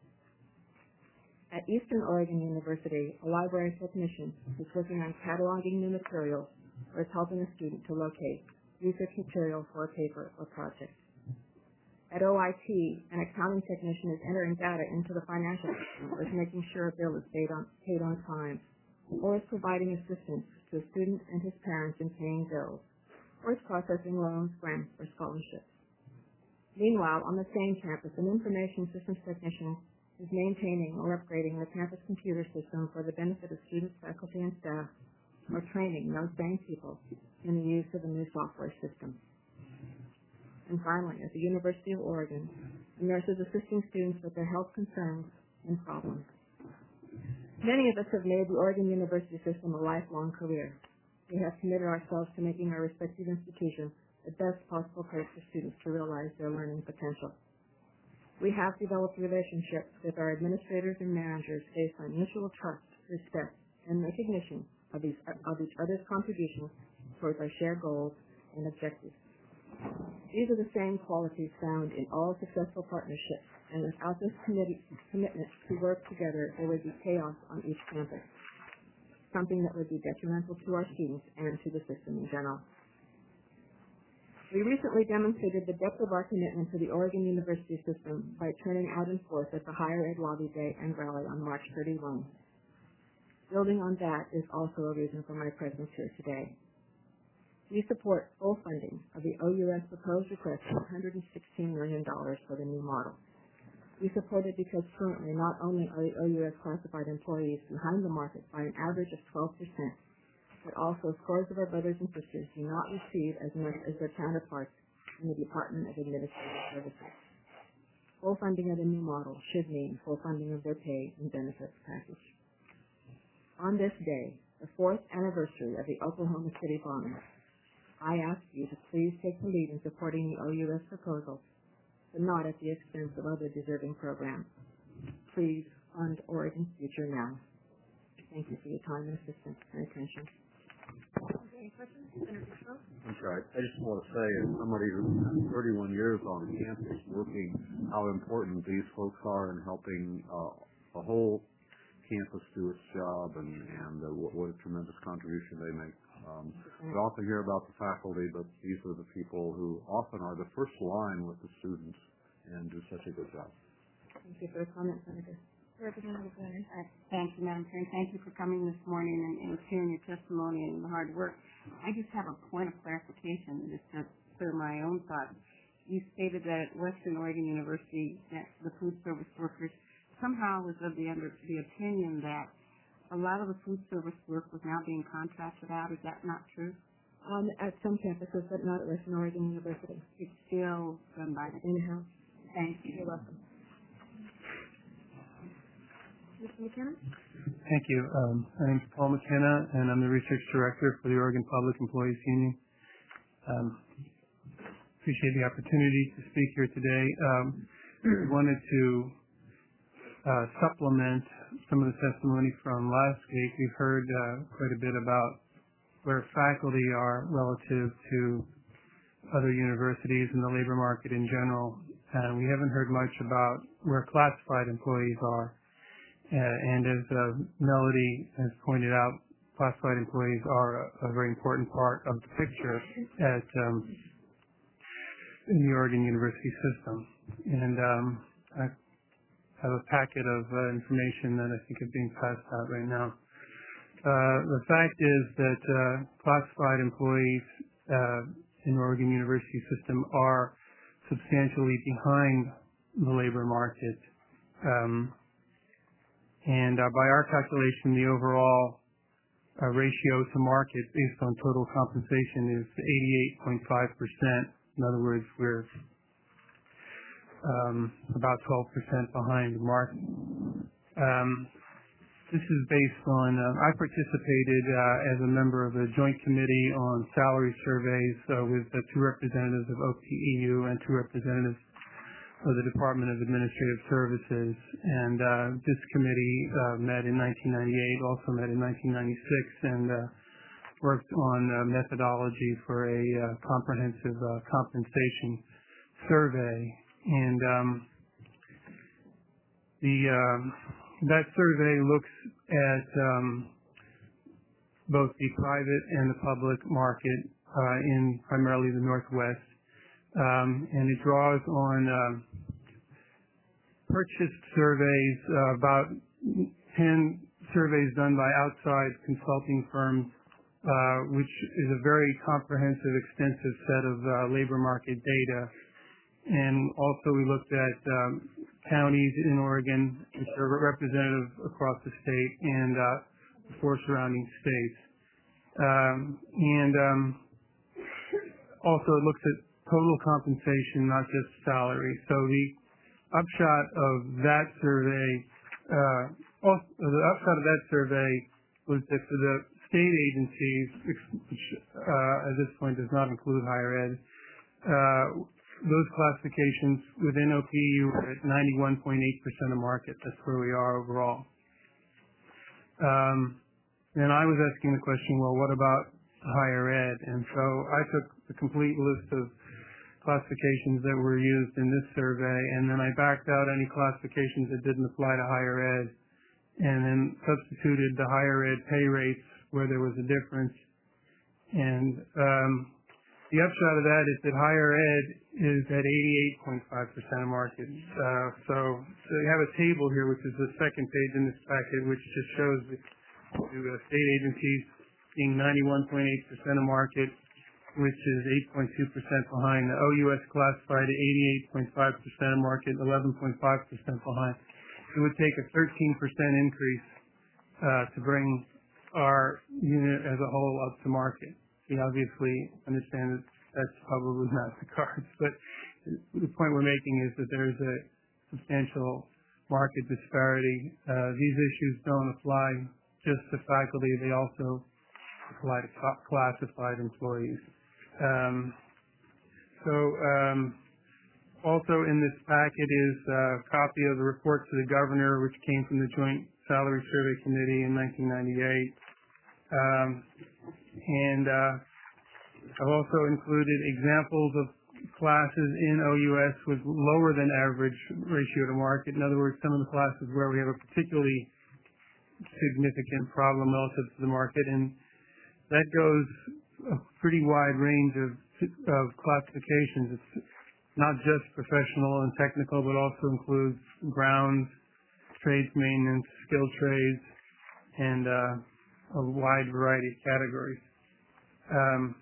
Speaker 3: At Eastern Oregon University, a library technician is working on cataloging new materials or is helping a student to locate research material for a paper or project. At O I T, an accounting technician is entering data into the financial system or is making sure a bill is paid on, paid on time, or is providing assistance to a student and his parents in paying bills, or is processing loans, grants, or scholarships. Meanwhile, on the same campus, an information systems technician is maintaining or upgrading the campus computer system for the benefit of students, faculty, and staff, or training those same people in the use of a new software system. And finally, at the University of Oregon, a nurse is assisting students with their health concerns and problems. Many of us have made the Oregon University system a lifelong career. We have committed ourselves to making our respective institutions the best possible place for students to realize their learning potential. We have developed relationships with our administrators and managers based on mutual trust, respect, and recognition of, these, of each other's contributions towards our shared goals and objectives. These are the same qualities found in all successful partnerships, and without this committee, commitment to work together, there would be chaos on each campus, something that would be detrimental to our students and to the system in general. We recently demonstrated the depth of our commitment to the Oregon University system by turning out in force at the Higher Ed Lobby Day and Rally on March thirty-first. Building on that is also a reason for my presence here today. We support full funding of the O U S proposed request of one hundred sixteen million dollars for the new model. We support it because currently not only are the O U S classified employees behind the market by an average of twelve percent, but also scores of our brothers and sisters do not receive as much as their counterparts in the Department of Administrative Services. Full funding of the new model should mean full funding of their pay and benefits package. On this day, the fourth anniversary of the Oklahoma City bombing, I ask you to please take the lead in supporting the O U S proposal, but not at the expense of other deserving programs. Please fund Oregon's future now. Thank you for your time and assistance and attention.
Speaker 1: Any questions? Senator Schultz?
Speaker 15: I'm sorry. I just want to say, as somebody who's thirty-one years on campus working, how important these folks are in helping uh, the whole campus do its job, and, and uh, what, what a tremendous contribution they make. Um, we often hear about the faculty, but these are the people who often are the first line with the students and do such a good job.
Speaker 3: Thank you for the comment, Senator.
Speaker 2: Representative Leonard. Uh, thank you, Madam Chair, and thank you for coming this morning and, and sharing your testimony and the hard work. I just have a point of clarification, just to clear my own thoughts. You stated that at Western Oregon University, that the food service workers somehow was of the under the opinion that a lot of the food service work was now being contracted out. Is that not true?
Speaker 3: Um, at some campuses, but not at Western Oregon University.
Speaker 2: It's still done by the
Speaker 3: in-house.
Speaker 2: Thank you.
Speaker 3: You're welcome. Mister McKenna?
Speaker 16: Thank you. Um, my name is Paul McKenna, and I'm the Research Director for the Oregon Public Employees Union. Um, appreciate the opportunity to speak here today. Um, I wanted to uh, supplement some of the testimony from last week. We've heard uh, quite a bit about where faculty are relative to other universities and the labor market in general. Uh, we haven't heard much about where classified employees are. Uh, and as uh, Melody has pointed out, classified employees are a, a very important part of the picture at um, in the Oregon University system. And um, I have a packet of uh, information that I think is being passed out right now. Uh, the fact is that uh, classified employees uh, in the Oregon University system are substantially behind the labor market. Um, And uh, by our calculation, the overall uh, ratio to market based on total compensation is eighty-eight point five percent. In other words, we're um, about twelve percent behind the market. Um, this is based on, uh, I participated uh, as a member of a joint committee on salary surveys uh, with uh, two representatives of O P E U and two representatives of the Department of Administrative Services, and uh, this committee uh, met in nineteen ninety-eight, also met in nineteen ninety-six, and uh, worked on uh, methodology for a uh, comprehensive uh, compensation survey. And um, the um, that survey looks at um, both the private and the public market uh, in primarily the Northwest. Um, and it draws on um, purchased surveys, uh, about ten surveys done by outside consulting firms, uh, which is a very comprehensive, extensive set of uh, labor market data. And also we looked at um, counties in Oregon, which are representative across the state, and uh, the four surrounding states. Um, and um, also it looks at total compensation, not just salary. So the upshot of that survey, uh, also, the upshot of that survey was that for the state agencies, which uh, at this point does not include higher ed, uh, those classifications within O P E U are at ninety-one point eight percent of market. That's where we are overall. Um, and I was asking the question, well, what about higher ed? And so I took the complete list of classifications that were used in this survey, and then I backed out any classifications that didn't apply to higher ed, and then substituted the higher ed pay rates where there was a difference. And um, the upshot of that is that higher ed is at eighty-eight point five percent of market. Uh, so, so you have a table here, which is the second page in this packet, which just shows the, the state agencies being ninety-one point eight percent of market, which is eight point two percent behind. The O U S classified at eighty-eight point five percent of market, eleven point five percent behind. It would take a thirteen percent increase uh, to bring our unit as a whole up to market. We obviously understand that that's probably not the cards, but the point we're making is that there's a substantial market disparity. Uh, these issues don't apply just to faculty, they also apply to classified employees. Um, so um, also in this packet is a copy of the report to the governor, which came from the Joint Salary Survey Committee in nineteen ninety-eight. Um, and uh, I've also included examples of classes in O U S with lower than average ratio to market. In other words, some of the classes where we have a particularly significant problem relative to the market, and that goes a pretty wide range of of classifications. It's not just professional and technical, but also includes grounds, trades maintenance, skilled trades, and uh, a wide variety of categories. Um,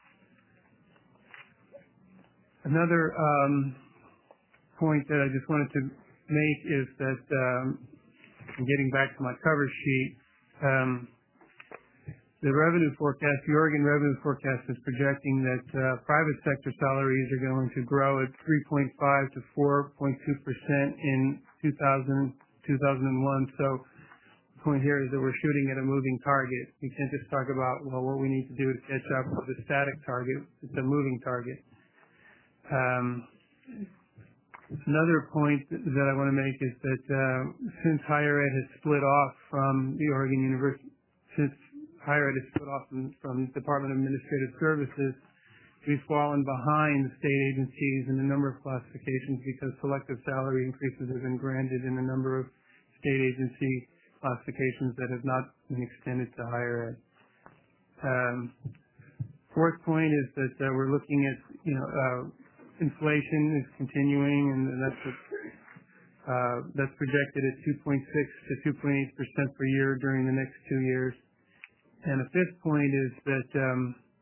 Speaker 16: another um, point that I just wanted to make is that, um, getting back to my cover sheet, um, the revenue forecast, the Oregon revenue forecast is projecting that uh, private sector salaries are going to grow at three point five to four point two percent in two thousand, two thousand one. So the point here is that we're shooting at a moving target. We can't just talk about, well, what we need to do to catch up with a static target. It's a moving target. Um, another point that I want to make is that uh, since higher ed has split off from the Oregon University, since higher ed has split off from, from Department of Administrative Services, we've fallen behind the state agencies in a number of classifications because selective salary increases have been granted in a number of state agency classifications that have not been extended to higher ed. Um, fourth point is that uh, we're looking at, you know, uh, inflation is continuing, and that's what, uh, that's projected at two point six to two point eight percent per year during the next two years. And the fifth point is that um,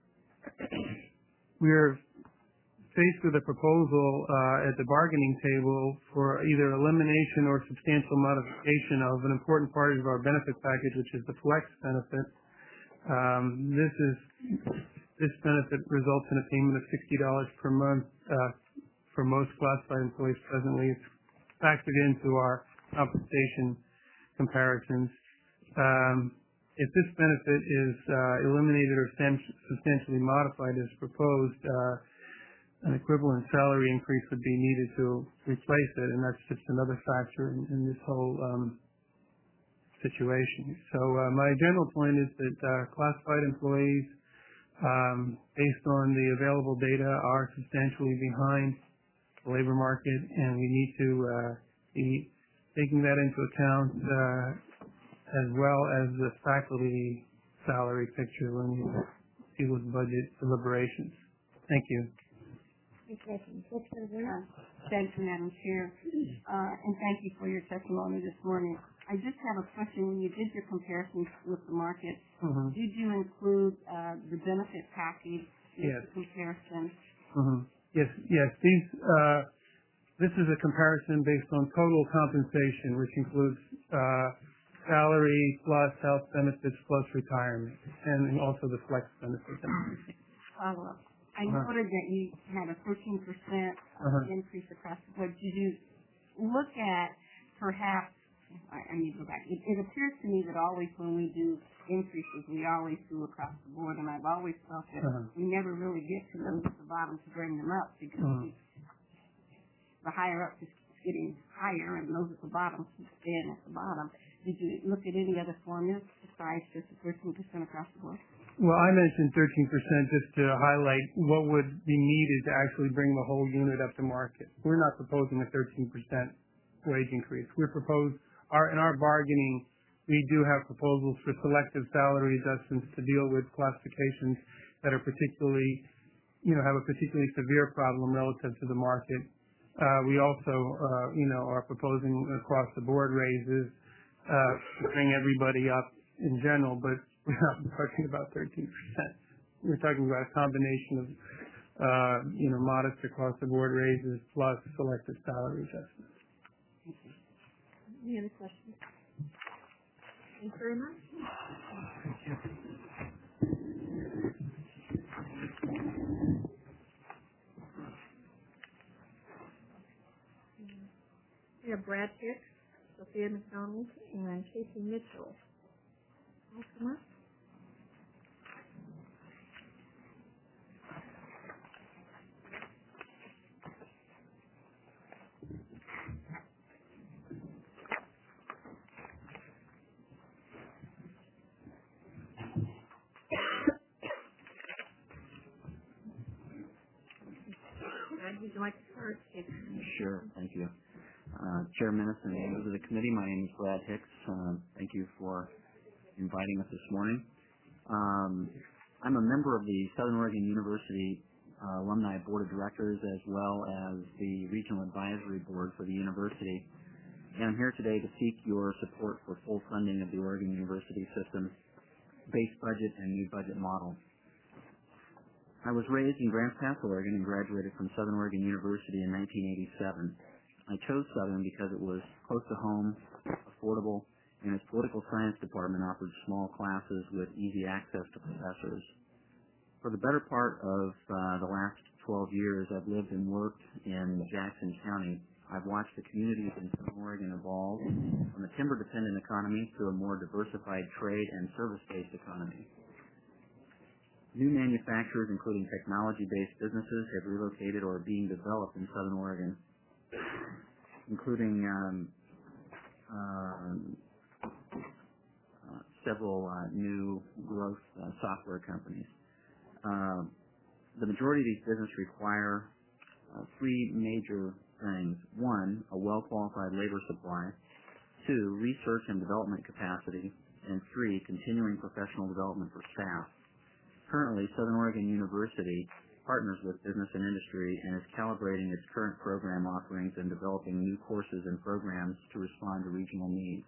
Speaker 16: we're faced with a proposal uh, at the bargaining table for either elimination or substantial modification of an important part of our benefit package, which is the flex benefit. Um, this is this benefit results in a payment of sixty dollars per month uh, for most classified employees presently. It's factored into our compensation comparisons. Um, if this benefit is uh, eliminated or substantially modified as proposed, uh, an equivalent salary increase would be needed to replace it, and that's just another factor in, in this whole um, situation. So uh, my general point is that uh, classified employees, um, based on the available data, are substantially behind the labor market, and we need to uh, be taking that into account uh, as well as the faculty salary picture when we deal with budget deliberations. Thank you.
Speaker 3: Thanks, Madam Chair, uh, and thank you for your testimony this morning. I just have a question. When you did your comparisons with the market,
Speaker 16: mm-hmm.
Speaker 3: did you include uh, the benefit package in
Speaker 16: yes.
Speaker 3: the comparison?
Speaker 16: Mm-hmm. Yes, yes. These, uh, this is a comparison based on total compensation, which includes uh, salary plus health benefits plus retirement, and also the flex benefits.
Speaker 3: Follow-up. I
Speaker 16: Uh-huh.
Speaker 3: noted that you had a thirteen percent
Speaker 16: uh-huh.
Speaker 3: increase across the board. Did you look at perhaps, I, I need to go back, it, it appears to me that always when we do increases, we always do across the board, and I've always felt that
Speaker 16: uh-huh.
Speaker 3: we never really get to those at the bottom to bring them up because
Speaker 16: uh-huh.
Speaker 3: we, the higher up just keeps getting higher, and those at the bottom keep staying at the bottom. Did you look at any other formulas besides just the thirteen percent across the board?
Speaker 16: Well, I mentioned thirteen percent just to highlight what would be needed to actually bring the whole unit up to market. We're not proposing a thirteen percent wage increase. We're proposed, our, in our bargaining, we do have proposals for selective salary adjustments to deal with classifications that are particularly you know, have a particularly severe problem relative to the market. Uh, we also, uh, you know, are proposing across the board raises uh, to bring everybody up in general, but we're not talking about thirteen percent. We're talking about a combination of, uh, you know, modest across the board raises plus selective salary adjustments.
Speaker 1: Thank you. Any other questions? Thank you very much.
Speaker 16: Thank you.
Speaker 1: We have Brad Hicks, Sophia McDonald, and Casey Mitchell. Welcome up. Brad, would you like to start?
Speaker 17: Sure, thank you. Uh, Chair Minnis and members of the committee, my name is Brad Hicks. Uh, thank you for inviting us this morning. Um, I'm a member of the Southern Oregon University uh, Alumni Board of Directors as well as the Regional Advisory Board for the university. And I'm here today to seek your support for full funding of the Oregon University System base budget and new budget model. I was raised in Grants Pass, Oregon and graduated from Southern Oregon University in nineteen eighty-seven. I chose Southern because it was close to home, affordable, and its political science department offered small classes with easy access to professors. For the better part of uh, the last twelve years, I've lived and worked in Jackson County. I've watched the communities in Southern Oregon evolve from a timber-dependent economy to a more diversified trade and service-based economy. New manufacturers, including technology-based businesses, have relocated or are being developed in Southern Oregon, including um, uh, uh, several uh, new growth uh, software companies. Uh, the majority of these businesses require uh, three major things. One, a well-qualified labor supply. Two, research and development capacity. And three, continuing professional development for staff. Currently, Southern Oregon University partners with business and industry and is calibrating its current program offerings and developing new courses and programs to respond to regional needs.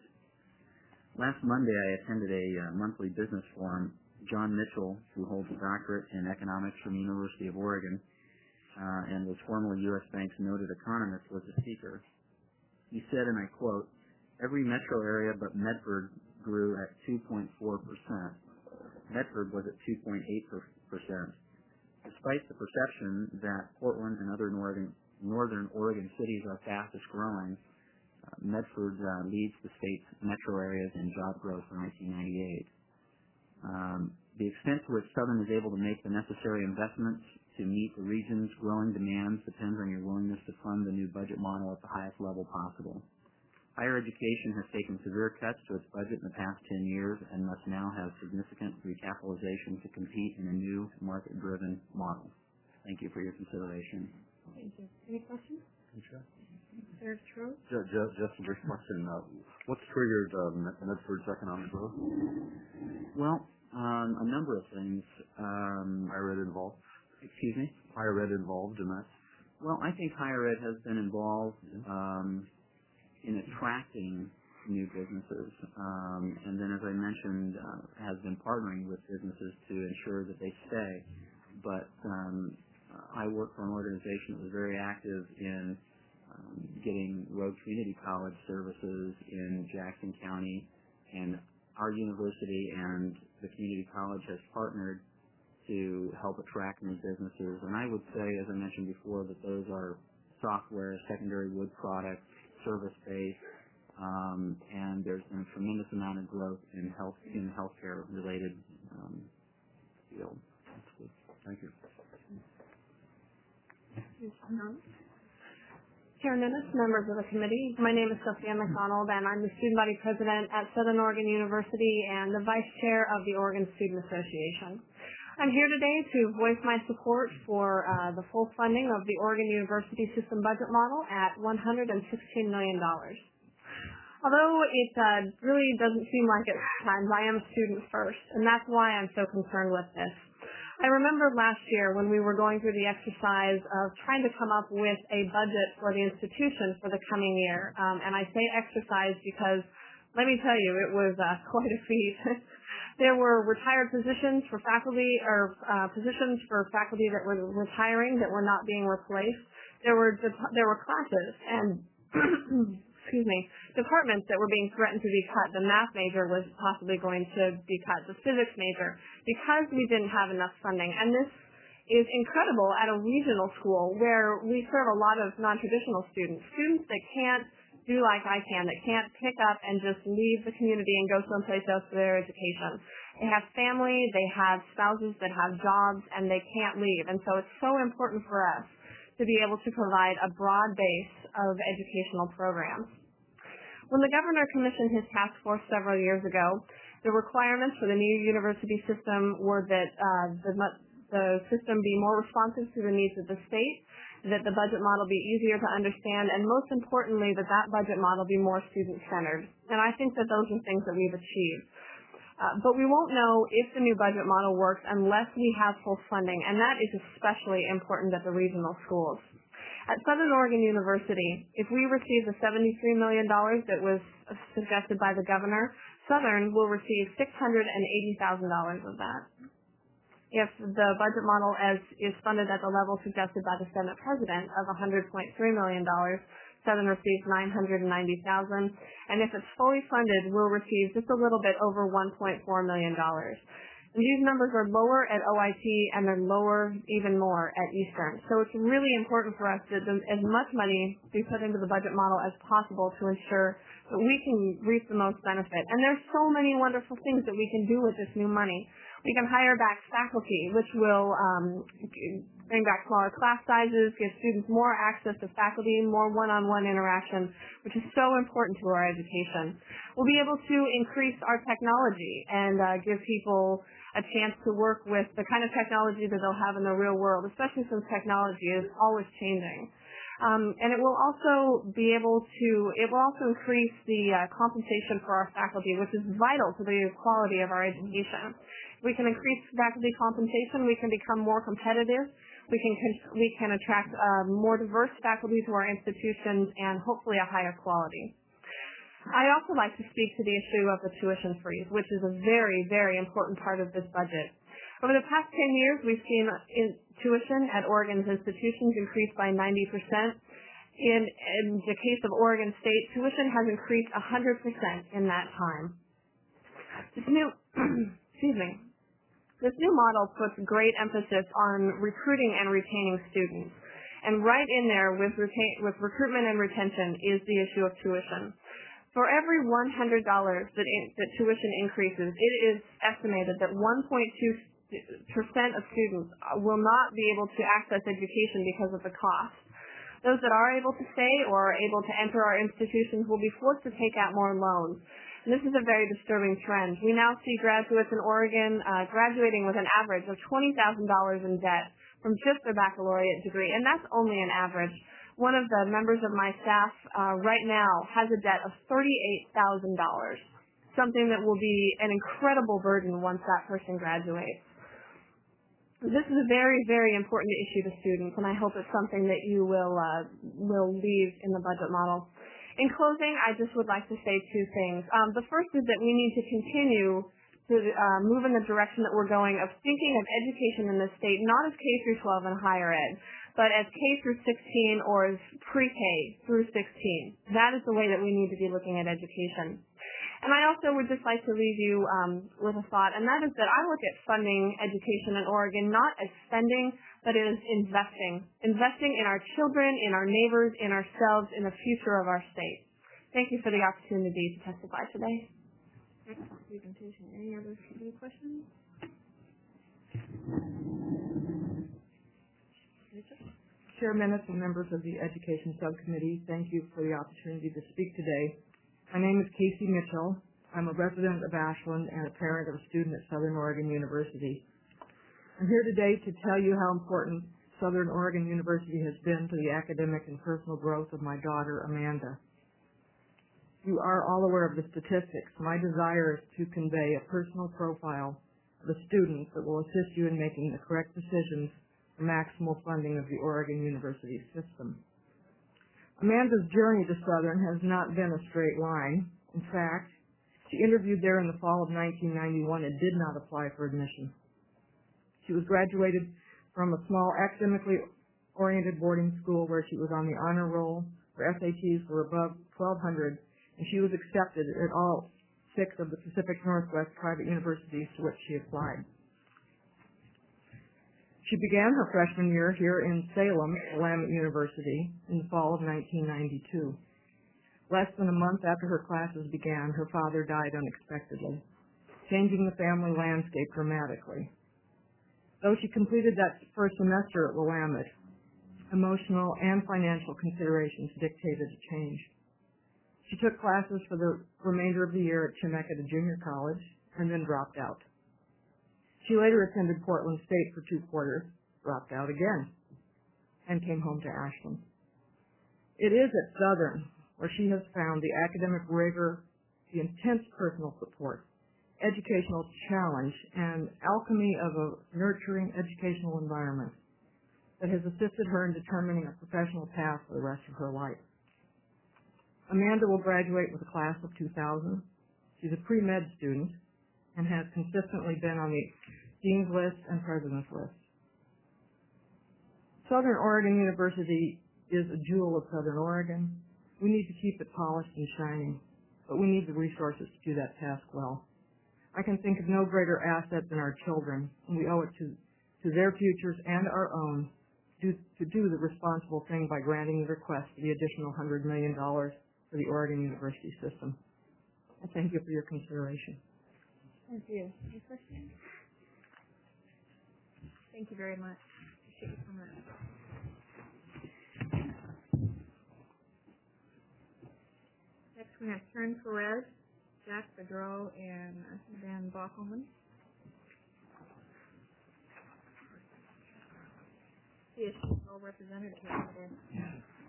Speaker 17: Last Monday, I attended a uh, monthly business forum. John Mitchell, who holds a doctorate in economics from the University of Oregon uh, and was formerly U S Bank's noted economist, was the speaker. He said, and I quote, "Every metro area but Medford grew at two point four percent. Medford was at two point eight percent. Despite the perception that Portland and other northern, northern Oregon cities are fastest growing, uh, Medford uh, leads the state's metro areas in job growth in nineteen ninety-eight. Um, the extent to which Southern is able to make the necessary investments to meet the region's growing demands depends on your willingness to fund the new budget model at the highest level possible. Higher education has taken severe cuts to its budget in the past ten years and must now have significant recapitalization to compete in a new market-driven model. Thank you for your consideration.
Speaker 1: Thank you. Any questions?
Speaker 11: Sure.
Speaker 1: Senator Strode?
Speaker 15: Just, just, just a brief question. Uh, what's triggered uh, Medford's economic growth?
Speaker 17: Well, um, a number of things. Um,
Speaker 15: higher ed involved?
Speaker 17: Excuse me?
Speaker 15: Higher ed involved in that?
Speaker 17: Well, I think higher ed has been involved um, in attracting new businesses. Um, and then, as I mentioned, uh, has been partnering with businesses to ensure that they stay. But um, I work for an organization that was very active in um, getting Road Community College services in Jackson County, and our university and the community college has partnered to help attract new businesses. And I would say, as I mentioned before, that those are software, secondary wood products, service-based, um, and there's been a tremendous amount of growth in health in healthcare-related um, field. That's good.
Speaker 15: Thank you.
Speaker 4: Chair Minnis, members of the committee, my name is Sophia McDonald, and I'm the student body president at Southern Oregon University and the vice chair of the Oregon Student Association. I'm here today to voice my support for uh, the full funding of the Oregon University System budget model at one hundred sixteen million dollars. Although it uh, really doesn't seem like it at times, I am a student first, and that's why I'm so concerned with this.
Speaker 1: I remember last year when we were going through the exercise of trying to come up with a budget for the institution for the coming year. Um, and I say exercise because, let me tell you, it was uh, quite a feat. There were retired positions for faculty, or uh, positions for faculty that were retiring that were not being replaced. There were there were classes and excuse me, departments that were being threatened to be cut. The math major was possibly going to be cut, the physics major, because we didn't have enough funding. And this is incredible at a regional school where we serve a lot of non-traditional students, students that can't do like I can, that can't pick up and just leave the community and go someplace else for their education. They have family, they have spouses that have jobs, and they can't leave. And so it's so important for us to be able to provide a broad base of educational programs. When the governor commissioned his task force several years ago, the requirements for the new university system were that uh, the, the system be more responsive to the needs of the state, that the budget model be easier to understand, and most importantly, that that budget model be more student-centered. And I think that those are things that we've achieved. Uh, but we won't know if the new budget model works unless we have full funding, and that is especially important at the regional schools. At Southern Oregon University, if we receive the seventy-three million dollars that was suggested by the governor, Southern will receive six hundred eighty thousand dollars of that. If the budget model as is funded at the level suggested by the Senate President of one hundred point three million dollars, Southern receives nine hundred ninety thousand dollars, and if it's fully funded, we'll receive just a little bit over one point four million dollars. And these numbers are lower at O I T, and they're lower even more at Eastern. So it's really important for us that as much money be put into the budget model as possible to ensure that we can reap the most benefit. And there's so many wonderful things that we can do with this new money. We can hire back faculty, which will um, bring back smaller class sizes, give students more access to faculty, more one-on-one interaction, which is so important to our education. We'll be able to increase our technology and uh, give people a chance to work with the kind of technology that they'll have in the real world, especially since technology is always changing. Um, and it will also be able to, it will also increase the uh, compensation for our faculty, which is vital to the quality of our education. If we can increase faculty compensation, we can become more competitive. We can, we can attract uh, more diverse faculty to our institutions and hopefully a higher quality. I also like to speak to the issue of the tuition freeze, which is a very, very important part of this budget. Over the past ten years, we've seen in tuition at Oregon's institutions increase by ninety percent. In, in the case of Oregon State, tuition has increased one hundred percent in that time. This new, excuse me, this new model puts great emphasis on recruiting and retaining students. And right in there with, retain, with recruitment and retention is the issue of tuition. For every one hundred dollars that, in, that tuition increases, it is estimated that one point two percent of students will not be able to access education because of the cost. Those that are able to stay or are able to enter our institutions will be forced to take out more loans. And this is a very disturbing trend. We now see graduates in Oregon uh, graduating with an average of twenty thousand dollars in debt from just their baccalaureate degree, and that's only an average. One of the members of my staff uh, right now has a debt of thirty-eight thousand dollars, something that will be an incredible burden once that person graduates. This is a very, very important issue to students, and I hope it's something that you will uh, will leave in the budget model. In closing, I just would like to say two things. Um, the first is that we need to continue to uh, move in the direction that we're going of thinking of education in the state not as K through twelve and higher ed, but as K through sixteen or as pre-K through sixteen. That is the way that we need to be looking at education. And I also would just like to leave you um, with a thought, and that is that I look at funding education in Oregon not as spending, but as investing. Investing in our children, in our neighbors, in ourselves, in the future of our state. Thank you for the opportunity to testify today. Excellent presentation. Any other any questions?
Speaker 18: Chair Minnis and members of the Education Subcommittee, thank you for the opportunity to speak today. My name is Casey Mitchell. I'm a resident of Ashland and a parent of a student at Southern Oregon University. I'm here today to tell you how important Southern Oregon University has been to the academic and personal growth of my daughter, Amanda. You are all aware of the statistics. My desire is to convey a personal profile of the students that will assist you in making the correct decisions for maximal funding of the Oregon University system. Amanda's journey to Southern has not been a straight line. In fact, she interviewed there in the fall of nineteen ninety-one and did not apply for admission. She was graduated from a small academically oriented boarding school where she was on the honor roll. Her S A Ts were above twelve hundred, and she was accepted at all six of the Pacific Northwest private universities to which she applied. She began her freshman year here in Salem, Willamette University, in the fall of nineteen ninety-two. Less than a month after her classes began, her father died unexpectedly, changing the family landscape dramatically. Though she completed that first semester at Willamette, emotional and financial considerations dictated a change. She took classes for the remainder of the year at Chemeketa Junior College and then dropped out. She later attended Portland State for two quarters, dropped out again, and came home to Ashland. It is at Southern where she has found the academic rigor, the intense personal support, educational challenge, and alchemy of a nurturing educational environment that has assisted her in determining a professional path for the rest of her life. Amanda will graduate with a class of two thousand. She's a pre-med student and has consistently been on the Dean's List and President's List. Southern Oregon University is a jewel of Southern Oregon. We need to keep it polished and shining, but we need the resources to do that task well. I can think of no greater asset than our children, and we owe it to, to their futures and our own Do, to do the responsible thing by granting the request for the additional one hundred million dollars for the Oregon University system. I thank you for your consideration.
Speaker 1: Thank you. Any questions? Thank you very much. Appreciate your comment. Next we have Karen Perez, Jack Bedreau, and Dan Bockelman. Yes, well represented here today.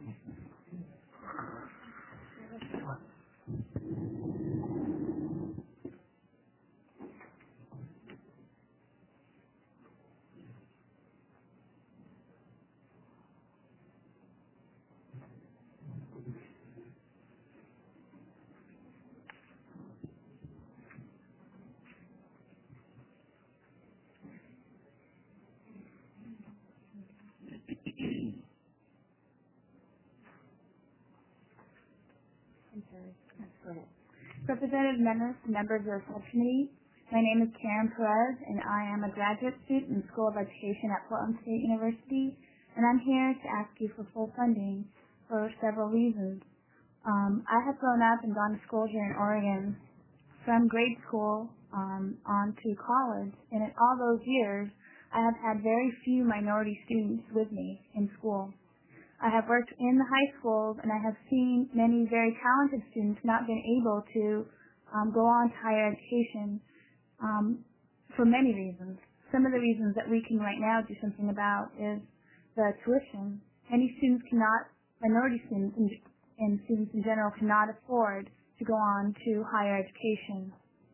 Speaker 14: Representative members and members of the subcommittee, my name is Karen Perez, and I am a graduate student in the School of Education at Portland State University, and I'm here to ask you for full funding for several reasons. Um, I have grown up and gone to school here in Oregon from grade school um, on to college, and in all those years, I have had very few minority students with me in school. I have worked in the high schools, and I have seen many very talented students not been able to um, go on to higher education um, for many reasons. Some of the reasons that we can right now do something about is the tuition. Many students cannot, minority students and, and students in general cannot afford to go on to higher education.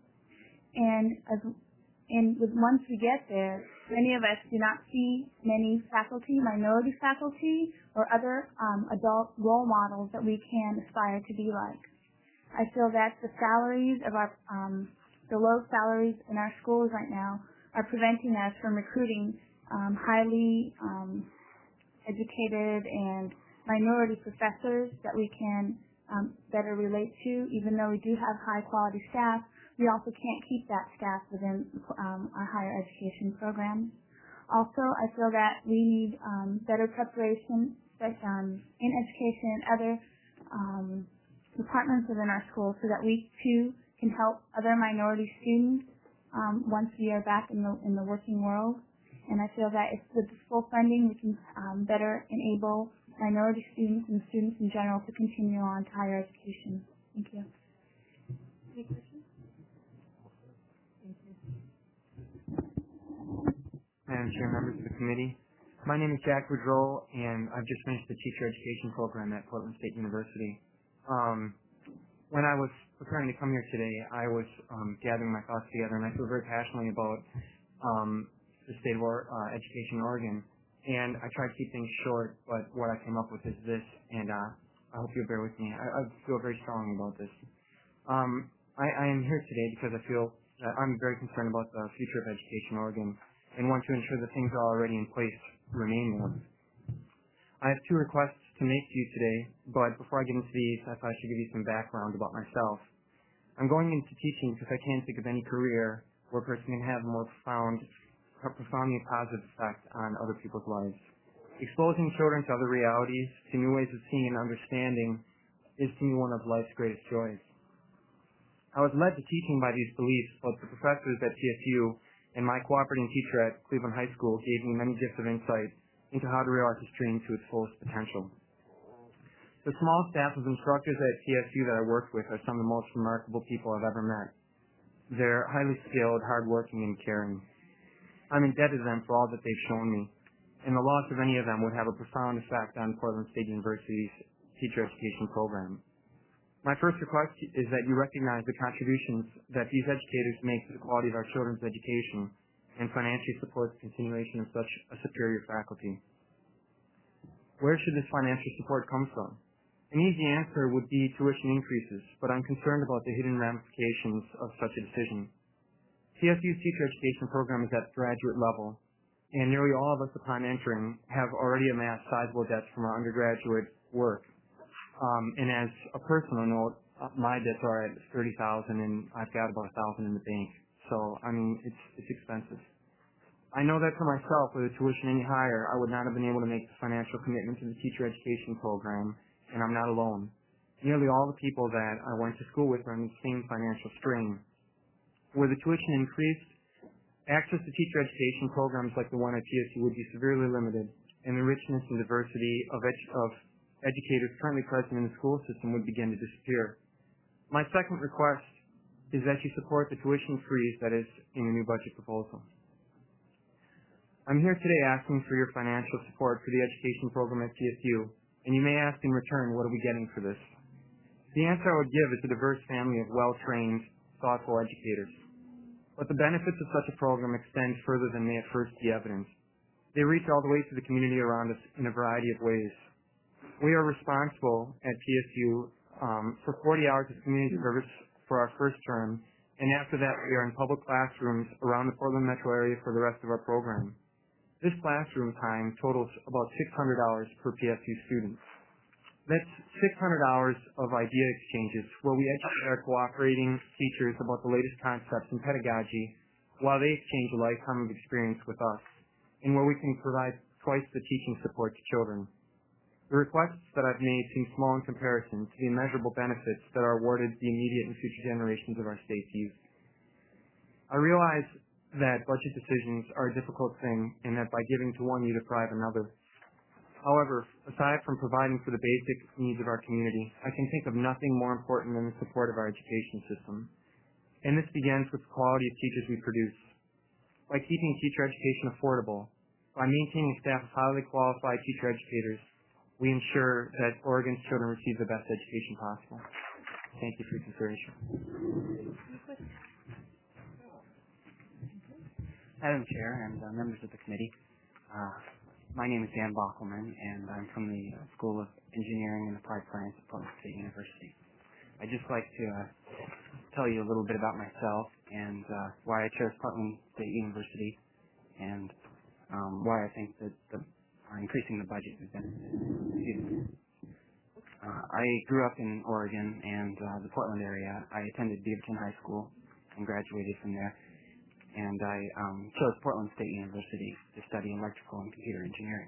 Speaker 14: And as And with, once we get there, many of us do not see many faculty, minority faculty, or other um, adult role models that we can aspire to be like. I feel that the salaries of our, um, the low salaries in our schools right now are preventing us from recruiting um, highly um, educated and minority professors that we can um, better relate to. Even though we do have high quality staff, we also can't keep that staff within um, our higher education programs. Also, I feel that we need um, better preparation um, in education and other um, departments within our schools so that we too can help other minority students um, once we are back in the in the working world. And I feel that if with full funding, we can um, better enable minority students and students in general to continue on to higher education. Thank you.
Speaker 1: Any questions?
Speaker 19: Madam Chair, members of the committee. My name is Jack Woodrow, and I've just finished the teacher education program at Portland State University. Um, when I was preparing to come here today, I was um, gathering my thoughts together, and I feel very passionately about um, the state of or, uh, education in Oregon. And I tried to keep things short, but what I came up with is this, and uh, I hope you'll bear with me. I, I feel very strongly about this. Um, I, I am here today because I feel that I'm very concerned about the future of education in Oregon and want to ensure that things are already in place remain there. I have two requests to make to you today, but before I get into these, I thought I should give you some background about myself. I'm going into teaching because I can't think of any career where a person can have a more profound, a profoundly positive effect on other people's lives. Exposing children to other realities, to new ways of seeing and understanding, is to me one of life's greatest joys. I was led to teaching by these beliefs, but the professors at T S U and my cooperating teacher at Cleveland High School gave me many gifts of insight into how to realize this dream to its fullest potential. The small staff of instructors at T S U that I worked with are some of the most remarkable people I've ever met. They're highly skilled, hardworking, and caring. I'm indebted to them for all that they've shown me, and the loss of any of them would have a profound effect on Portland State University's teacher education program. My first request is that you recognize the contributions that these educators make to the quality of our children's education and financially support the continuation of such a superior faculty. Where should this financial support come from? An easy answer would be tuition increases, but I'm concerned about the hidden ramifications of such a decision. T S U's teacher education program is at graduate level, and nearly all of us upon entering have already amassed sizable debts from our undergraduate work. Um, and as a personal note, my debts are at thirty thousand dollars, and I've got about one thousand dollars in the bank. So, I mean, it's, it's expensive. I know that for myself, with the tuition any higher, I would not have been able to make the financial commitment to the teacher education program, and I'm not alone. Nearly all the people that I went to school with are in the same financial strain. Were the tuition increased, access to teacher education programs like the one at T S U would be severely limited, and the richness and diversity of, edu- of educators currently present in the school system would begin to disappear. My second request is that you support the tuition freeze that is in the new budget proposal. I'm here today asking for your financial support for the education program at T S U, and you may ask in return, what are we getting for this? The answer I would give is a diverse family of well-trained, thoughtful educators. But the benefits of such a program extend further than may at first be evident. They reach all the way to the community around us in a variety of ways. We are responsible at T S U um, for forty hours of community service for our first term, and after that we are in public classrooms around the Portland metro area for the rest of our program. This classroom time totals about six hundred hours per P S U student. That's six hundred hours of idea exchanges where we educate our cooperating teachers about the latest concepts in pedagogy while they exchange a lifetime of experience with us, and where we can provide twice the teaching support to children. The requests that I've made seem small in comparison to the immeasurable benefits that are awarded the immediate and future generations of our state's youth. I realize that budget decisions are a difficult thing, and that by giving to one you deprive another. However, aside from providing for the basic needs of our community, I can think of nothing more important than the support of our education system. And this begins with the quality of teachers we produce. By keeping teacher education affordable, by maintaining a staff of highly qualified teacher educators, we ensure that Oregon's children receive the best education possible. Thank you for your consideration.
Speaker 20: Madam Chair and uh, members of the committee, uh, my name is Dan Bockelman, and I'm from the uh, School of Engineering and Applied Science at Portland State University. I'd just like to uh, tell you a little bit about myself and uh, why I chose Portland State University, and um, why I think that the, uh, increasing the budget has been. Uh, I grew up in Oregon and uh, the Portland area. I attended Beaverton High School and graduated from there. And I um, chose Portland State University to study electrical and computer engineering.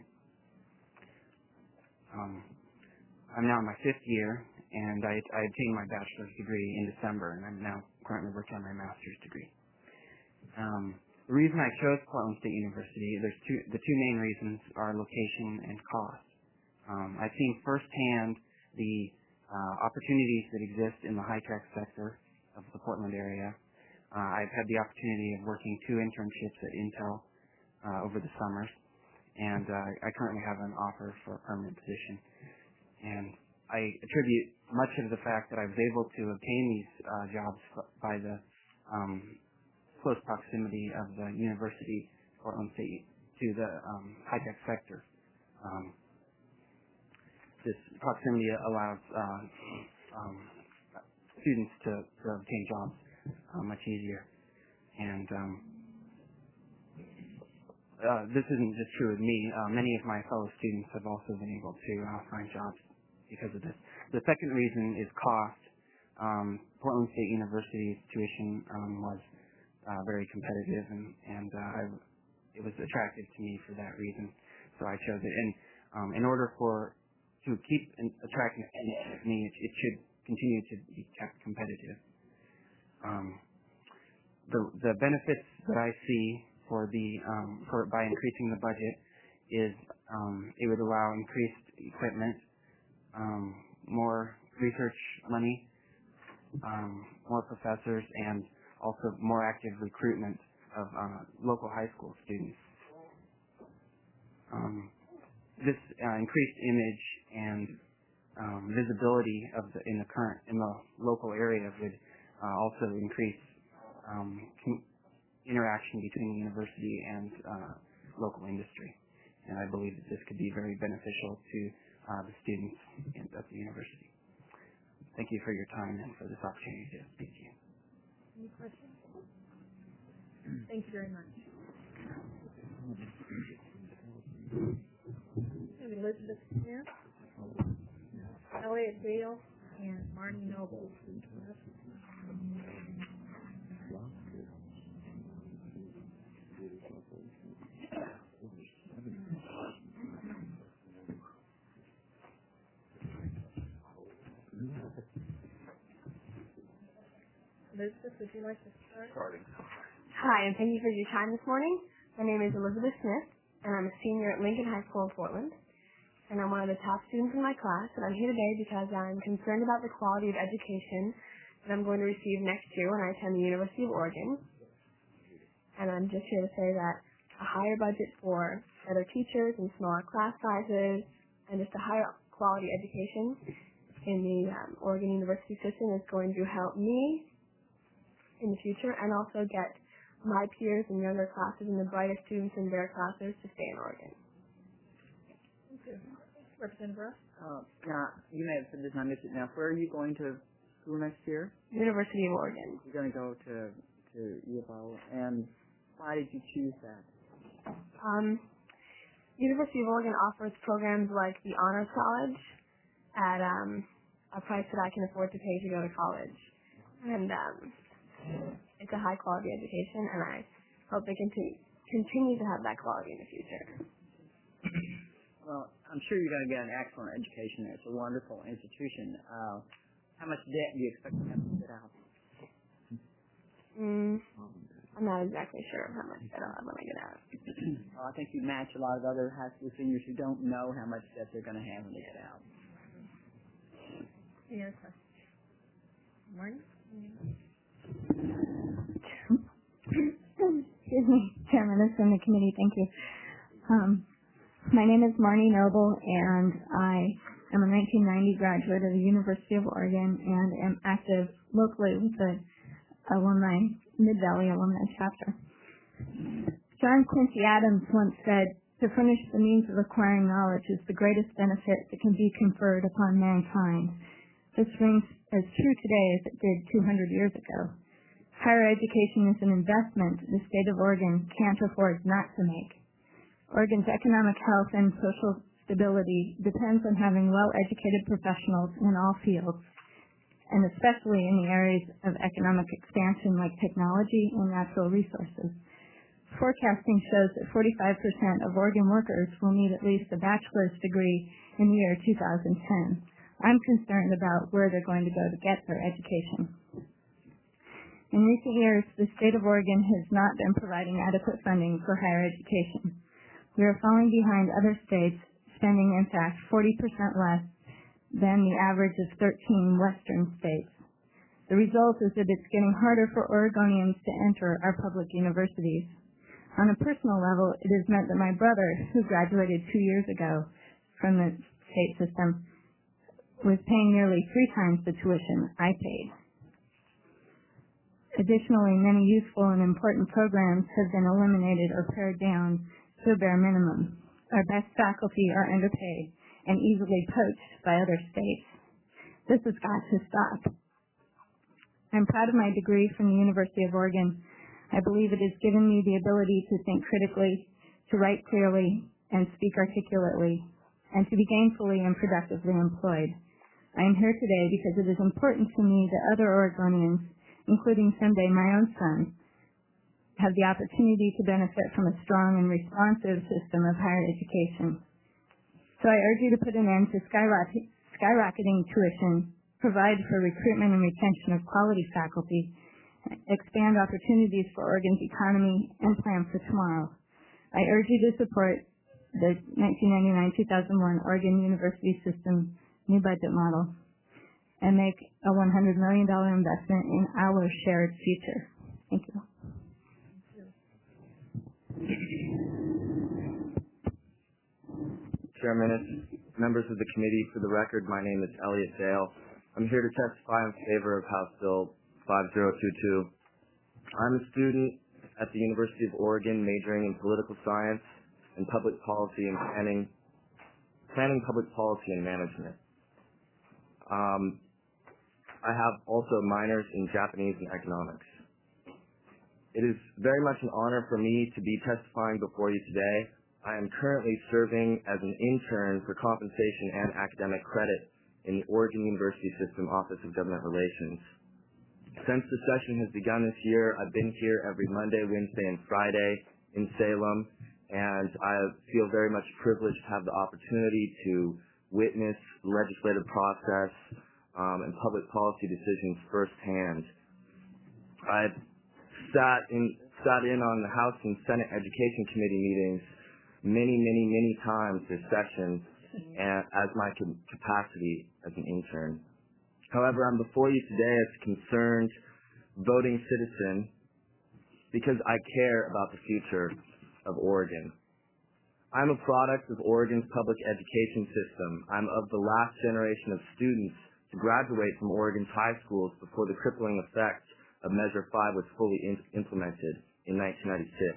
Speaker 20: Um, I'm now in my fifth year, and I, I obtained my bachelor's degree in December, and I'm now currently working on my master's degree. Um, the reason I chose Portland State University, there's two, the two main reasons are location and cost. Um, I've seen firsthand the uh, opportunities that exist in the high-tech sector of the Portland area. Uh, I've had the opportunity of working two internships at Intel uh, over the summers, and uh, I currently have an offer for a permanent position. And I attribute much of the fact that I was able to obtain these uh, jobs by the um, close proximity of the University of Portland State to the um, high-tech sector. Um, this proximity allows uh, um, students to, to obtain jobs uh, much easier. And um, uh, this isn't just true with me. Uh, many of my fellow students have also been able to uh, find jobs because of this. The second reason is cost. Um, Portland State University's tuition um, was uh, very competitive, and, and uh, I, it was attractive to me for that reason, so I chose it. And um, in order for to keep an, attracting students to me, it, it should continue to be kept competitive. Um, the the benefits that I see for the um, for by increasing the budget is um, it would allow increased equipment, um, more research money, um, more professors, and also more active recruitment of uh, local high school students. Um, this uh, increased image and um, visibility of the, in the current in the local area would uh, also increase um, com- interaction between the university and uh, local industry, and I believe that this could be very beneficial to uh, the students at the university. Thank you for your time and for this opportunity to speak to you.
Speaker 1: Any questions? Thank you very much. Elizabeth Smith, Elliot Dale, and Marty Noble. Elizabeth, would you like to start?
Speaker 6: Starting.
Speaker 7: Hi, and thank you for your time this morning. My name is Elizabeth Smith, and I'm a senior at Lincoln High School in Portland. And I'm one of the top students in my class, and I'm here today because I'm concerned about the quality of education that I'm going to receive next year when I attend the University of Oregon. And I'm just here to say that a higher budget for better teachers and smaller class sizes and just a higher quality education in the um, Oregon University system is going to help me in the future and also get my peers and younger classes and the brightest students in their classes to stay in Oregon.
Speaker 1: Thank you. Representative Russ?
Speaker 5: Uh, yeah, you may have said this and I missed it. Now, where are you going to school next year?
Speaker 7: University of Oregon.
Speaker 5: You're going to go to, to U of O. And why did you choose that?
Speaker 7: Um, University of Oregon offers programs like the Honors College at um, a price that I can afford to pay to go to college. And um, it's a high quality education, and I hope they continue, continue to have that quality in the future.
Speaker 5: Well, I'm sure you're going to get an excellent education. It's a wonderful institution. Uh, how much debt do you expect to have to get out?
Speaker 7: Mm, I'm not exactly sure how much debt I'll have when I get out.
Speaker 5: Well, I think you match a lot of other high school seniors who don't know how much debt they're going to have when they get out.
Speaker 1: Any other questions? Marty?
Speaker 14: Excuse me, Chairman, this is from the committee. Thank you. Um, my name is Marnie Noble, and I am a nineteen ninety graduate of the University of Oregon and am active locally with the alumni, Mid-Valley Alumni Chapter. John Quincy Adams once said, "To furnish the means of acquiring knowledge is the greatest benefit that can be conferred upon mankind." This rings as true today as it did two hundred years ago. Higher education is an investment the state of Oregon can't afford not to make. Oregon's economic health and social stability depends on having well-educated professionals in all fields, and especially in the areas of economic expansion like technology and natural resources. Forecasting shows that forty-five percent of Oregon workers will need at least a bachelor's degree in the year two thousand ten. I'm concerned about where they're going to go to get their education. In recent years, the state of Oregon has not been providing adequate funding for higher education. We are falling behind other states, spending, in fact, forty percent less than the average of thirteen Western states. The result is that it's getting harder for Oregonians to enter our public universities. On a personal level, it has meant that my brother, who graduated two years ago from the state system, was paying nearly three times the tuition I paid. Additionally, many useful and important programs have been eliminated or pared down to a bare minimum. Our best faculty are underpaid and easily poached by other states. This has got to stop. I'm proud of my degree from the University of Oregon. I believe it has given me the ability to think critically, to write clearly, and speak articulately, and to be gainfully and productively employed. I am here today because it is important to me that other Oregonians, including someday my own son, have the opportunity to benefit from a strong and responsive system of higher education. So I urge you to put an end to skyrocket, skyrocketing tuition, provide for recruitment and retention of quality faculty, expand opportunities for Oregon's economy, and plan for tomorrow. I urge you to support the nineteen ninety-nine two thousand one Oregon University System new budget model and make a one hundred million dollars investment in our shared future. Thank you.
Speaker 21: Chairman, members of the committee, for the record, my name is Elliot Dale. I'm here to testify in favor of House Bill five zero two two. I'm a student at the University of Oregon majoring in political science and public policy and planning, planning public policy and management. Um, I have also minors in Japanese and economics. It is very much an honor for me to be testifying before you today. I am currently serving as an intern for compensation and academic credit in the Oregon University System Office of Government Relations. Since the session has begun this year, I've been here every Monday, Wednesday, and Friday in Salem, and I feel very much privileged to have the opportunity to witness the legislative process um, and public policy decisions firsthand. I've sat in, sat in on the House and Senate Education Committee meetings many, many, many times this session and, as my capacity as an intern. However, I'm before you today as a concerned voting citizen because I care about the future of Oregon. I'm a product of Oregon's public education system. I'm of the last generation of students to graduate from Oregon's high schools before the crippling effect of Measure five was fully in- implemented in nineteen ninety-six.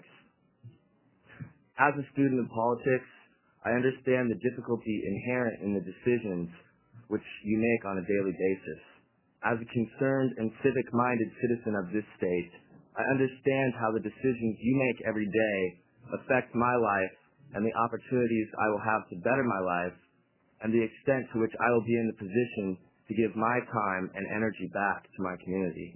Speaker 21: As a student of politics, I understand the difficulty inherent in the decisions which you make on a daily basis. As a concerned and civic-minded citizen of this state, I understand how the decisions you make every day affect my life and the opportunities I will have to better my life and the extent to which I will be in the position to give my time and energy back to my community.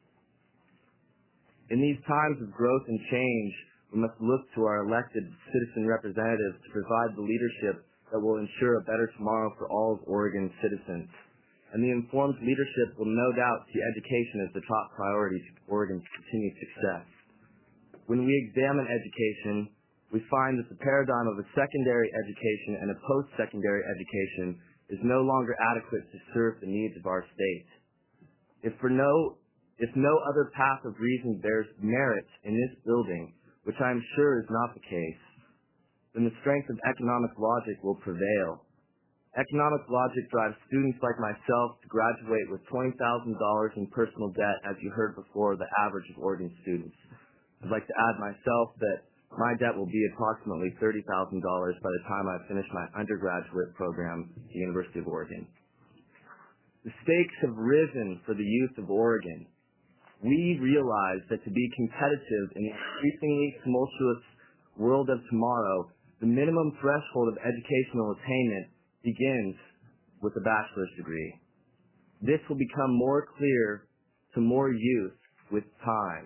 Speaker 21: In these times of growth and change, we must look to our elected citizen representatives to provide the leadership that will ensure a better tomorrow for all of Oregon's citizens. And the informed leadership will no doubt see education as the top priority to Oregon's continued success. When we examine education, we find that the paradigm of a secondary education and a post-secondary education is no longer adequate to serve the needs of our state. If for no, if no other path of reason bears merit in this building, which I am sure is not the case, then the strength of economic logic will prevail. Economic logic drives students like myself to graduate with twenty thousand dollars in personal debt, as you heard before, the average of Oregon students. I'd like to add myself that my debt will be approximately thirty thousand dollars by the time I finish my undergraduate program at the University of Oregon. The stakes have risen for the youth of Oregon. We realize that to be competitive in the increasingly tumultuous world of tomorrow, the minimum threshold of educational attainment begins with a bachelor's degree. This will become more clear to more youth with time.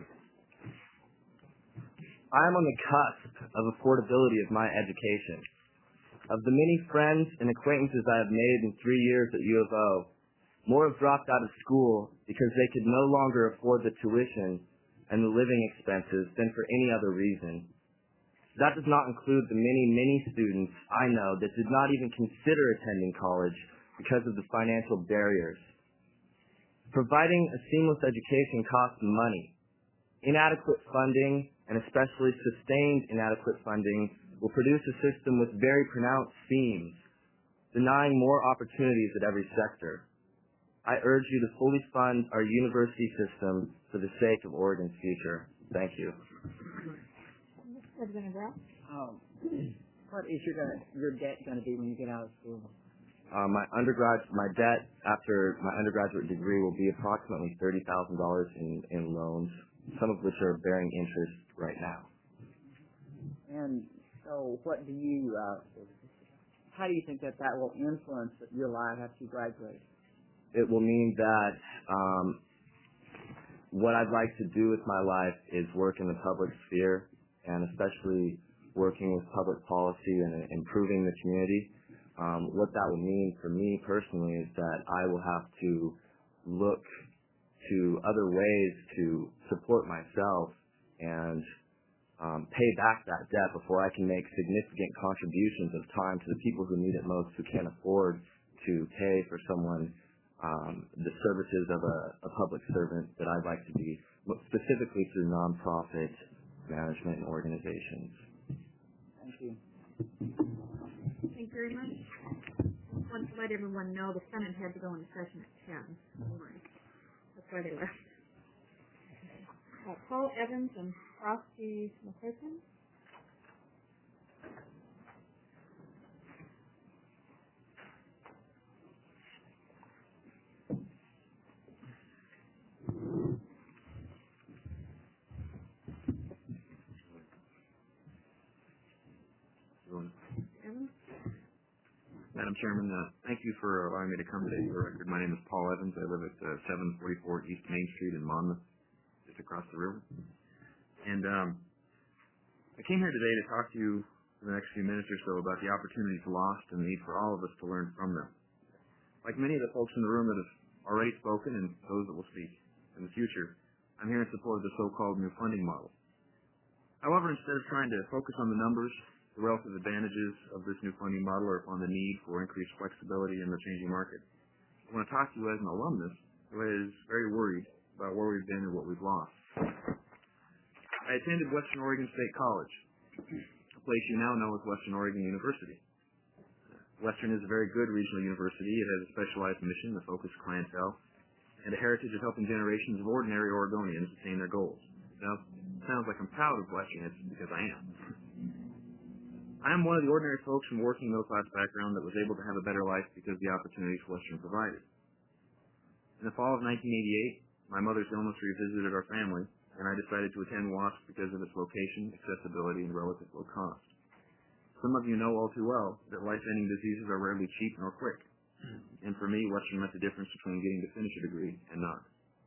Speaker 21: I am on the cusp of affordability of my education. Of the many friends and acquaintances I have made in three years at U of O, more have dropped out of school because they could no longer afford the tuition and the living expenses than for any other reason. That does not include the many, many students I know that did not even consider attending college because of the financial barriers. Providing a seamless education costs money. Inadequate funding, and especially sustained inadequate funding, will produce a system with very pronounced seams. denying more opportunities at every sector. I urge you to fully fund our university system for the sake of Oregon's future. Thank you.
Speaker 1: President Brown?
Speaker 5: Um, what is your, gonna, your debt going to be when you get out of school?
Speaker 21: Uh, my undergrad, my debt after my undergraduate degree will be approximately thirty thousand dollars in, in loans, some of which are bearing interest right now.
Speaker 5: And so what do you, uh, how do you think that that will influence your life after you graduate?
Speaker 21: It will mean that um, what I'd like to do with my life is work in the public sphere, and especially working with public policy and improving the community. Um, what that will mean for me personally is that I will have to look to other ways to support myself and um, pay back that debt before I can make significant contributions of time to the people who need it most, who can't afford to pay for someone um, the services of a, a public servant that I'd like to be, specifically through nonprofit management and organizations.
Speaker 5: Thank you.
Speaker 1: Thank you very much. I just want to let everyone know the Senate had to go into session at ten. That's why they left. Uh, Paul Evans and Frosty McCurtain.
Speaker 9: Madam Chairman, uh, thank you for allowing me to come today for the record. My name is Paul Evans. I live at uh, seven forty-four East Main Street in Monmouth, just across the river. And um, I came here today to talk to you for the next few minutes or so about the opportunities lost and the need for all of us to learn from them. Like many of the folks in the room that have already spoken and those that will speak in the future, I'm here in support of the so-called new funding model. However, instead of trying to focus on the numbers, the relative advantages of this new funding model, or upon the need for increased flexibility in the changing market, I want to talk to you as an alumnus who is very worried about where we've been and what we've lost. I attended Western Oregon State College, a place you now know as Western Oregon University. Western is a very good regional university. It has a specialized mission, a focused clientele, and a heritage of helping generations of ordinary Oregonians attain their goals. Now, it sounds like I'm proud of Western. It's because I am. I am one of the ordinary folks from a working middle-class background that was able to have a better life because of the opportunities Western provided. In the fall of nineteen eighty-eight, my mother's illness revisited our family, and I decided to attend W A S P because of its location, accessibility, and relative low cost. Some of you know all too well that life-ending diseases are rarely cheap nor quick, and for me, Western meant the difference between getting to finish a degree and not.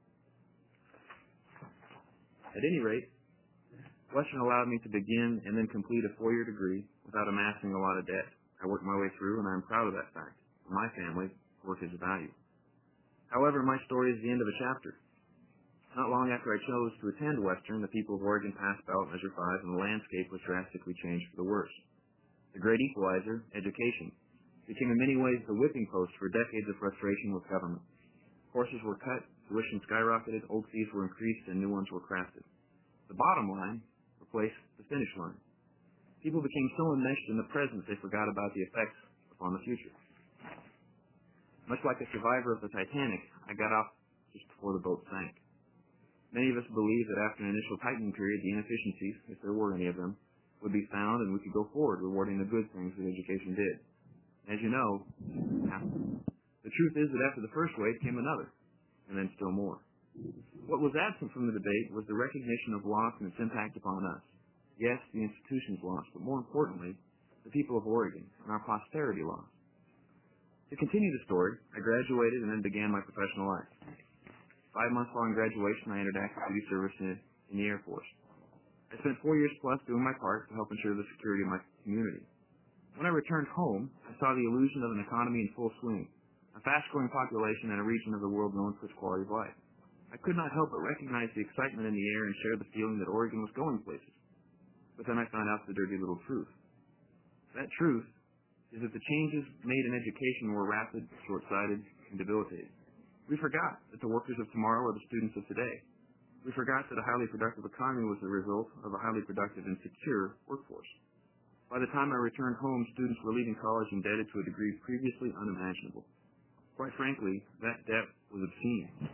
Speaker 9: At any rate, Western allowed me to begin and then complete a four-year degree without amassing a lot of debt. I worked my way through, and I'm proud of that fact. For my family, work is a value. However, my story is the end of a chapter. Not long after I chose to attend Western, the people of Oregon passed ballot measure five, and the landscape was drastically changed for the worse. The great equalizer, education, became in many ways the whipping post for decades of frustration with government. Courses were cut, tuition skyrocketed, old fees were increased, and new ones were crafted. The bottom line replaced the finish line. People became so enmeshed in the present they forgot about the effects upon the future. Much like a survivor of the Titanic, I got off just before the boat sank. Many of us believed that after an initial tightening period, the inefficiencies, if there were any of them, would be found and we could go forward rewarding the good things that education did. As you know, the truth is that after the first wave came another, and then still more. What was absent from the debate was the recognition of loss and its impact upon us. Yes, the institutions lost, but more importantly, the people of Oregon and our posterity lost. To continue the story, I graduated and then began my professional life. Five months following graduation, I entered active duty service in, in the Air Force. I spent four years plus doing my part to help ensure the security of my community. When I returned home, I saw the illusion of an economy in full swing, a fast-growing population and a region of the world known for its quality of life. I could not help but recognize the excitement in the air and share the feeling that Oregon was going places. But then I found out the dirty little truth. That truth is that the changes made in education were rapid, short-sighted, and debilitating. We forgot that the workers of tomorrow are the students of today. We forgot that a highly productive economy was the result of a highly productive and secure workforce. By the time I returned home, students were leaving college indebted to a degree previously unimaginable. Quite frankly, that debt was obscene.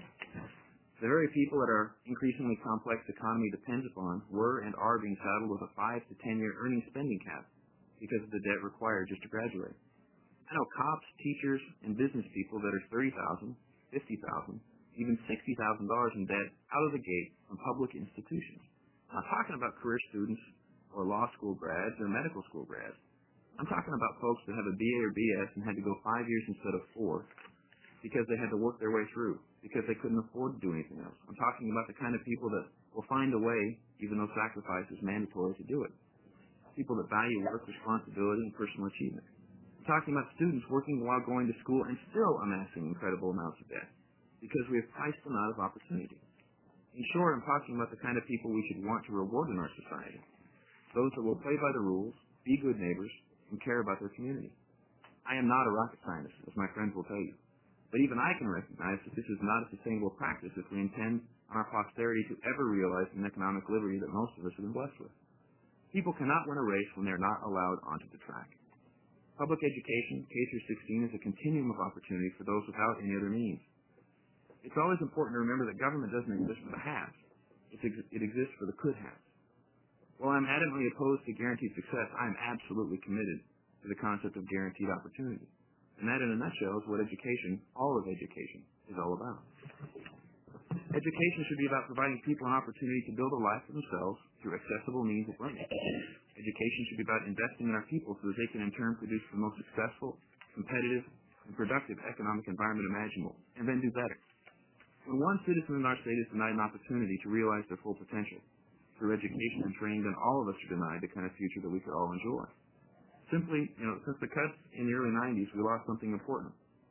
Speaker 9: The very people that our increasingly complex economy depends upon were and are being saddled with a five to ten year earning spending cap because of the debt required just to graduate. I know cops, teachers, and business people that are thirty thousand dollars, fifty thousand dollars, even sixty thousand dollars in debt out of the gate from public institutions. I'm not talking about career students or law school grads or medical school grads. I'm talking about folks that have a B A or B S and had to go five years instead of four because they had to work their way through, because they couldn't afford to do anything else. I'm talking about the kind of people that will find a way, even though sacrifice is mandatory to do it. People that value work, responsibility, and personal achievement. I'm talking about students working while going to school and still amassing incredible amounts of debt because we have priced them out of opportunity. In short, I'm talking about the kind of people we should want to reward in our society. Those that will play by the rules, be good neighbors, and care about their community. I am not a rocket scientist, as my friends will tell you. But even I can recognize that this is not a sustainable practice if we intend on our posterity to ever realize an economic liberty that most of us have been blessed with. People cannot win a race when they're not allowed onto the track. Public education, K through sixteen, is a continuum of opportunity for those without any other means. It's always important to remember that government doesn't exist for the haves. It, ex- it exists for the could-haves. While I'm adamantly opposed to guaranteed success, I am absolutely committed to the concept of guaranteed opportunity. And that, in a nutshell, is what education, all of education, is all about. Education should be about providing people an opportunity to build a life for themselves through accessible means of learning. Education should be about investing in our people so that they can in turn produce the most successful, competitive, and productive economic environment imaginable, and then do better. When one citizen in our state is denied an opportunity to realize their full potential through education and training, then all of us are denied the kind of future that we could all enjoy. Simply, you know, since the cuts in the early nineties, we lost something important.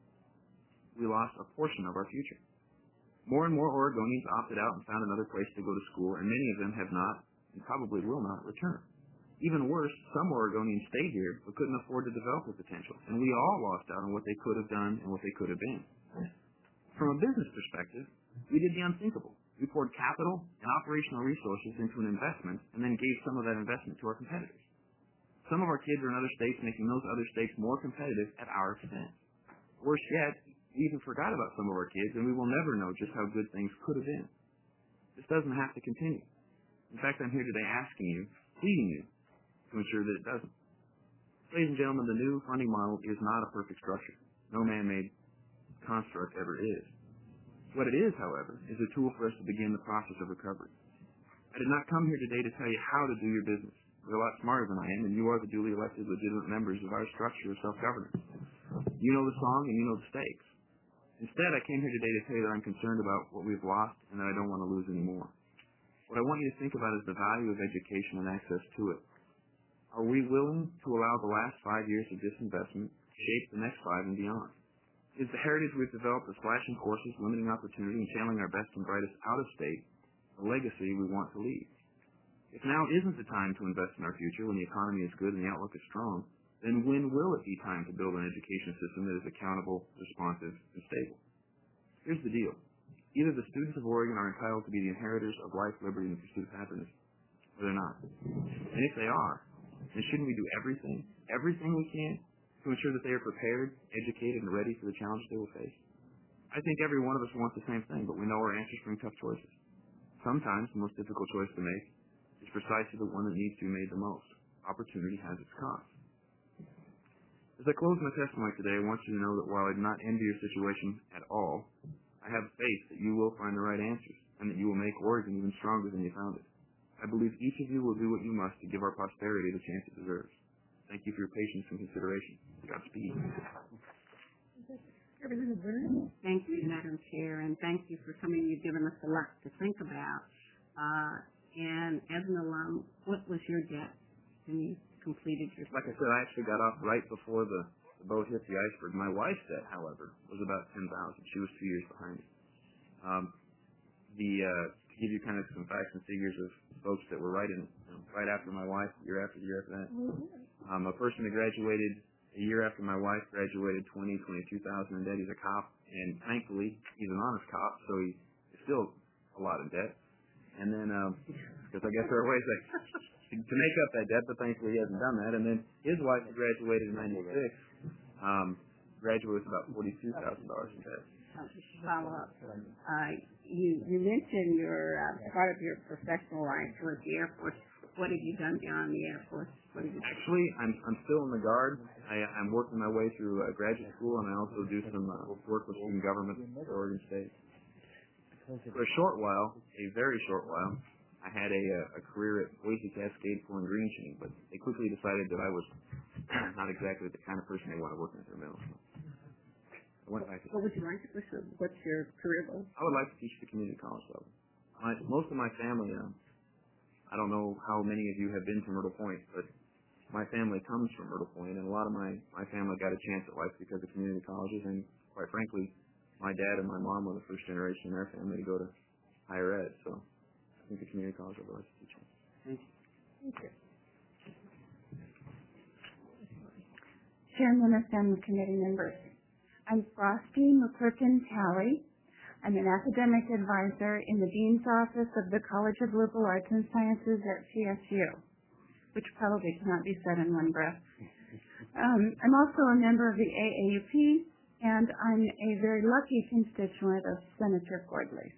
Speaker 9: We lost a portion of our future. More and more Oregonians opted out and found another place to go to school, and many of them have not, and probably will not, return. Even worse, some Oregonians stayed here but couldn't afford to develop their potential, and we all lost out on what they could have done and what they could have been. From a business perspective, we did the unthinkable. We poured capital and operational resources into an investment and then gave some of that investment to our competitors. Some of our kids are in other states, making those other states more competitive at our expense. Worse yet, we even forgot about some of our kids, and we will never know just how good things could have been. This doesn't have to continue. In fact, I'm here today asking you, pleading you, to ensure that it doesn't. Ladies and gentlemen, the new funding model is not a perfect structure. No man-made construct ever is. What it is, however, is a tool for us to begin the process of recovery. I did not come here today to tell you how to do your business. You're a lot smarter than I am, and you are the duly elected, legitimate members of our structure of self-governance. You know the song, and you know the stakes. Instead, I came here today to tell you that I'm concerned about what we've lost and that I don't want to lose any more. What I want you to think about is the value of education and access to it. Are we willing to allow the last five years of disinvestment shape the next five and beyond? Is the heritage we've developed of slashing courses, limiting opportunity, and channeling our best and brightest out of state a legacy we want to leave? If now isn't the time to invest in our future when the economy is good and the outlook is strong, then when will it be time to build an education system that is accountable, responsive, and stable? Here's the deal. Either the students of Oregon are entitled to be the inheritors of life, liberty, and the pursuit of happiness, or they're not. And if they are, then shouldn't we do everything, everything we can to ensure that they are prepared, educated, and ready for the challenges they will face? I think every one of us wants the same thing, but we know our answers bring tough choices. Sometimes the most difficult choice to make is precisely the one that needs to be made the most. Opportunity has its cost. As I close my testimony today, I want you to know that while I do not envy your situation at all, I have faith that you will find the right answers and that you will make Oregon even stronger than you found it. I believe each of you will do what you must to give our posterity the chance it deserves. Thank you for your patience and consideration. Godspeed.
Speaker 3: Thank you, Madam Chair, and thank you for coming. You've given us a lot to think about. Uh, and as an alum, what was your debt when you completed your?
Speaker 9: Like I said, I actually got off right before the, the boat hit the iceberg. My wife's debt, however, was about ten thousand. She was two years behind me. Um, the uh, to give you kind of some facts and figures of folks that were right in you know, right after my wife, year after year after that. Um, a person that graduated a year after my wife graduated, twenty, twenty-two thousand in debt. He's a cop, and thankfully he's an honest cop, so he is still a lot in debt. And then, because um, I guess there are ways that to, to make up that debt, but thankfully he hasn't done that. And then his wife graduated in ninety-six, um, graduated with about forty-two thousand dollars in debt.
Speaker 3: Follow up. Uh, you you mentioned your uh, part of your professional life was the Air Force. What have you done beyond the Air Force? What have you done?
Speaker 9: Actually, I'm I'm still in the Guard. I, I'm working my way through uh, graduate school, and I also do some uh, work with student government at Oregon State. For a short while, a very short while, I had a, a career at Boise Cascade Pulling Green Chain, but they quickly decided that I was not exactly the kind of person they want to work in their middle. So I went back to
Speaker 3: what would you like to pursue? What's your career goal?
Speaker 9: I would like to teach at the community college level. My, most of my family, uh, I don't know how many of you have been to Myrtle Point, but my family comes from Myrtle Point, and a lot of my, my family got a chance at life because of community colleges, and quite frankly, my dad and my mom were the first generation in their family to go to higher ed, so I think the community college will like to teach me.
Speaker 3: Thank you. Thank you.
Speaker 2: Chairman and committee members, I'm Frosty McClurkin-Talley. I'm an academic advisor in the Dean's Office of the College of Liberal Arts and Sciences at C S U, which probably cannot be said in one breath. Um, I'm also a member of the A A U P, and I'm a very lucky constituent of Senator Gordley's.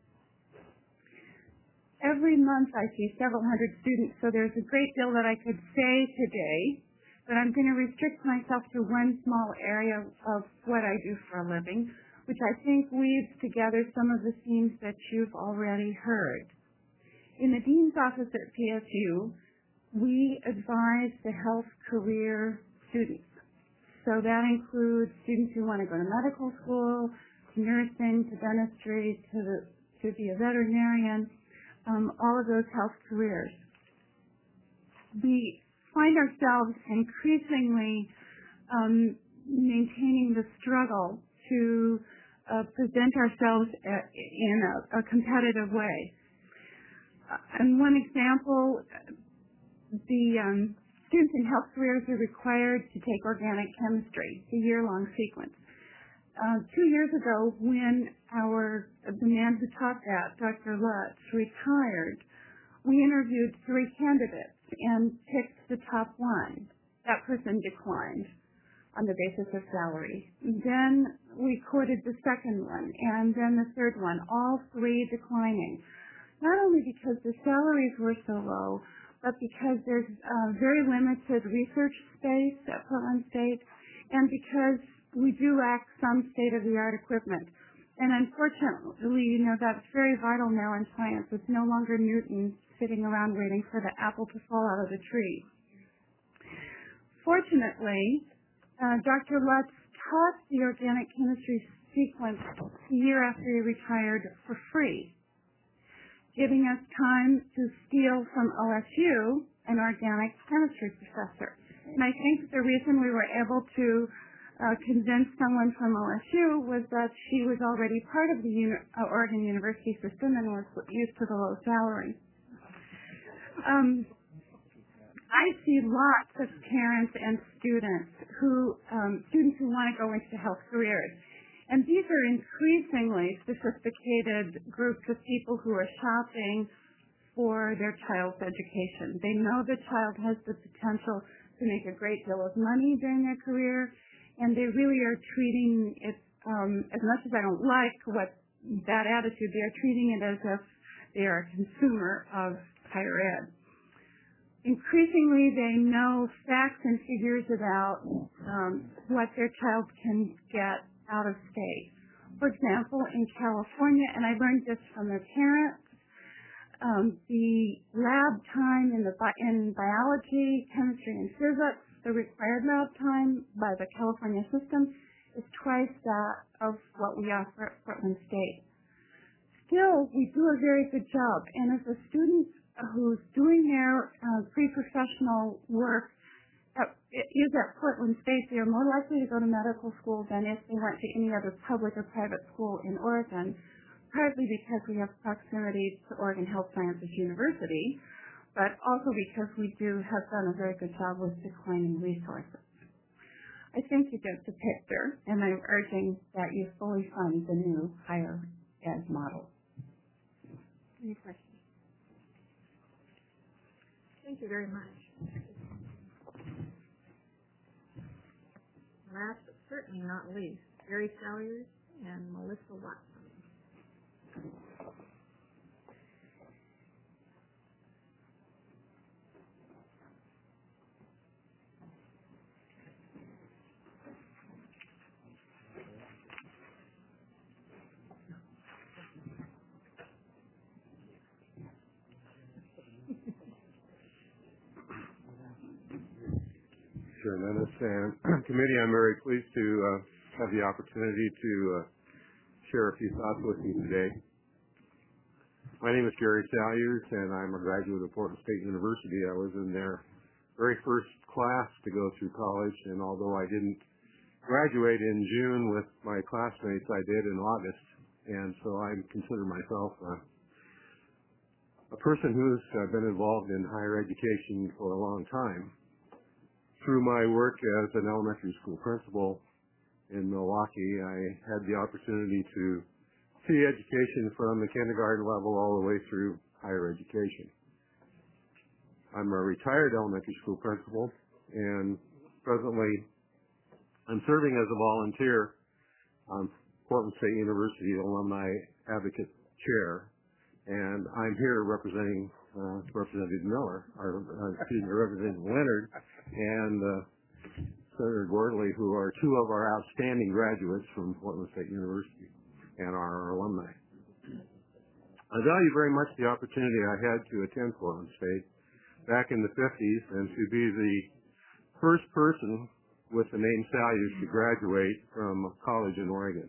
Speaker 2: Every month I see several hundred students, so there's a great deal that I could say today, but I'm going to restrict myself to one small area of what I do for a living, which I think weaves together some of the themes that you've already heard. In the Dean's Office at P S U, we advise the health career students. So that includes students who want to go to medical school, to nursing, to dentistry, to, the, to be a veterinarian, um, all of those health careers. We find ourselves increasingly um, maintaining the struggle to uh, present ourselves in a, a competitive way. Uh, and one example, the um, students in health careers are required to take organic chemistry, a year-long sequence. Uh, two years ago, when our the man who taught that, Doctor Lutz, retired, we interviewed three candidates and picked the top one. That person declined on the basis of salary. Then we courted the second one, and then the third one, all three declining. Not only because the salaries were so low, but because there's uh, very limited research space at Portland State, and because we do lack some state-of-the-art equipment. And unfortunately, you know, that's very vital now in science. It's no longer Newton sitting around waiting for the apple to fall out of the tree. Fortunately, uh, Doctor Lutz taught the organic chemistry sequence a year after he retired for free, giving us time to steal from O S U an organic chemistry professor. And I think the reason we were able to uh, convince someone from O S U was that she was already part of the uni- uh, Oregon University system and was used to the low salary. Um, I see lots of parents and students who, um, students who want to go into health careers. And these are increasingly sophisticated groups of people who are shopping for their child's education. They know the child has the potential to make a great deal of money during their career, and they really are treating it, um, as much as I don't like what that attitude, they are treating it as if they are a consumer of higher ed. Increasingly, they know facts and figures about um, what their child can get out of state. For example, in California, and I learned this from their parents, um, the lab time in, the bi- in biology, chemistry, and physics, the required lab time by the California system, is twice that of what we offer at Portland State. Still, we do a very good job, and as a student who's doing their uh, pre-professional work at, is at Portland State, they are more likely to go to medical school than if they went to any other public or private school in Oregon, partly because we have proximity to Oregon Health Sciences University, but also because we do have done a very good job with declining resources. I think you get the picture, and I'm urging that you fully fund the new higher ed model.
Speaker 3: Any questions?
Speaker 1: Thank you very much. Last but certainly not least, Gary Salyers and Melissa Watson.
Speaker 10: Chair Menace and committee, I'm very pleased to uh, have the opportunity to uh, share a few thoughts with you today. My name is Gary Salyers, and I'm a graduate of Portland State University. I was in their very first class to go through college, and although I didn't graduate in June with my classmates, I did in August, and so I consider myself a, a person who's uh, been involved in higher education for a long time. Through my work as an elementary school principal in Milwaukee, I had the opportunity to see education from the kindergarten level all the way through higher education. I'm a retired elementary school principal, and presently I'm serving as a volunteer on Portland State University Alumni Advocate Chair, and I'm here representing uh, Representative Miller, or uh, excuse me, Representative Leonard, and uh, Senator Gordley, who are two of our outstanding graduates from Portland State University and are our alumni. I value very much the opportunity I had to attend Portland State back in the fifties and to be the first person with the name Salyers to graduate from college in Oregon.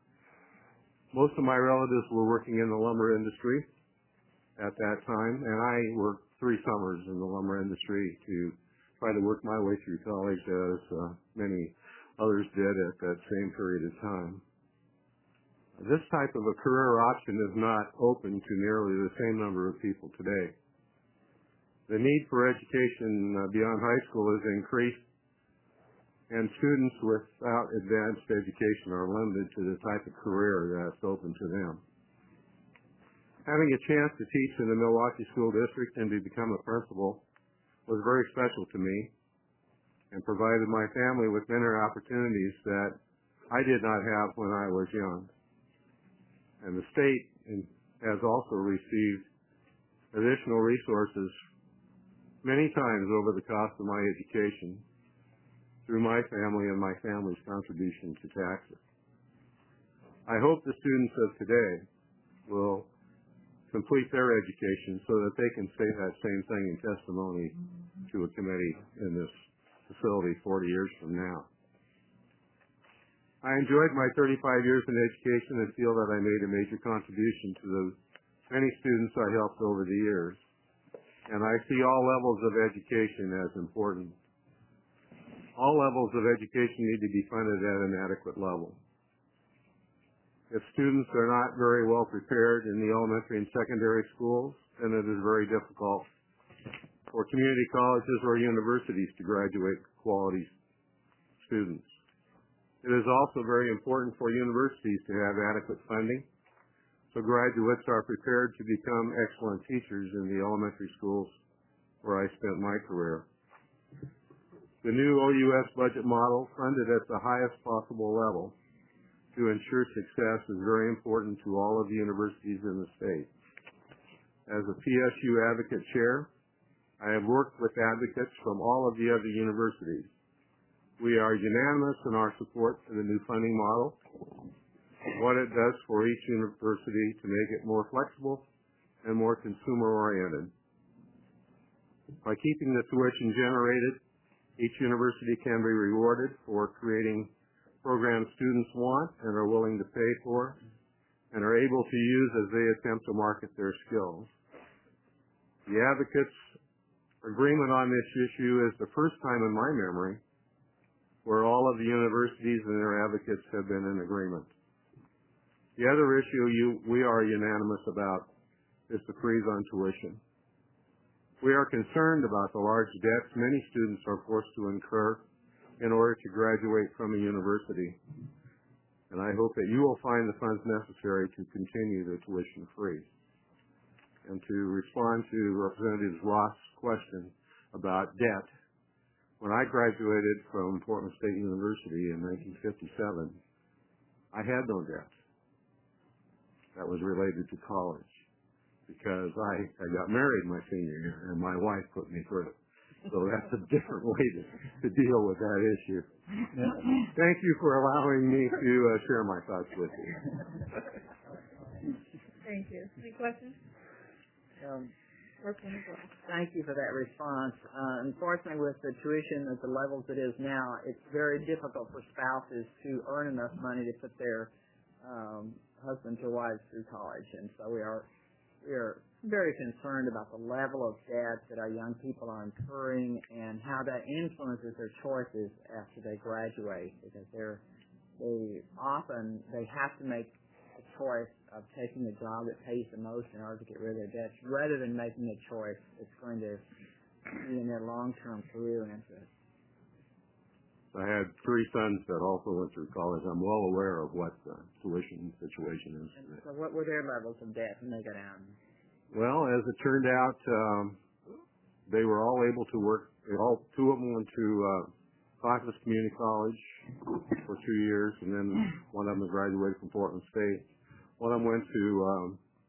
Speaker 10: Most of my relatives were working in the lumber industry at that time, and I worked three summers in the lumber industry to try to work my way through college as uh, many others did at that same period of time. This type of a career option is not open to nearly the same number of people today. The need for education uh, beyond high school is increased, and students without advanced education are limited to the type of career that's open to them. Having a chance to teach in the Milwaukee School District and to become a principal was very special to me and provided my family with many opportunities that I did not have when I was young. And the state has also received additional resources many times over the cost of my education through my family and my family's contribution to taxes. I hope the students of today will complete their education so that they can say that same thing in testimony to a committee in this facility forty years from now. I enjoyed my thirty-five years in education and feel that I made a major contribution to the many students I helped over the years. And I see all levels of education as important. All levels of education need to be funded at an adequate level. If students are not very well prepared in the elementary and secondary schools, then it is very difficult for community colleges or universities to graduate quality students. It is also very important for universities to have adequate funding so graduates are prepared to become excellent teachers in the elementary schools where I spent my career. The new O U S budget model, funded at the highest possible level to ensure success, is very important to all of the universities in the state. As a P S U advocate chair, I have worked with advocates from all of the other universities. We are unanimous in our support for the new funding model, what it does for each university to make it more flexible and more consumer-oriented. By keeping the tuition generated, each university can be rewarded for creating programs students want and are willing to pay for and are able to use as they attempt to market their skills. The advocates' agreement on this issue is the first time in my memory where all of the universities and their advocates have been in agreement. The other issue you, we are unanimous about is the freeze on tuition. We are concerned about the large debts many students are forced to incur in order to graduate from a university. And I hope that you will find the funds necessary to continue the tuition freeze. And to respond to Representative Ross' question about debt, when I graduated from Portland State University in nineteen fifty-seven, I had no debt that was related to college because I, I got married my senior year and my wife put me through it. So that's a different way to, to deal with that issue. Thank you for allowing me to uh, share my thoughts with you.
Speaker 1: Thank you. Any questions?
Speaker 5: Um, Thank you for that response. Uh, unfortunately, with the tuition at the levels it is now, it's very difficult for spouses to earn enough money to put their um, husbands or wives through college, and so we are we are very concerned about the level of debt that our young people are incurring and how that influences their choices after they graduate, because they're they often they have to make a choice of taking the job that pays the most in order to get rid of their debts, rather than making a choice that's going to be in their long-term career interest.
Speaker 10: I had three sons that also went through college. I'm well aware of what the tuition situation is.
Speaker 5: And so what were their levels of debt when they got out?
Speaker 10: Well, as it turned out, um, they were all able to work. They all two of them went to uh, Clackamas Community College for two years, and then one of them graduated from Portland State. One of them went to um,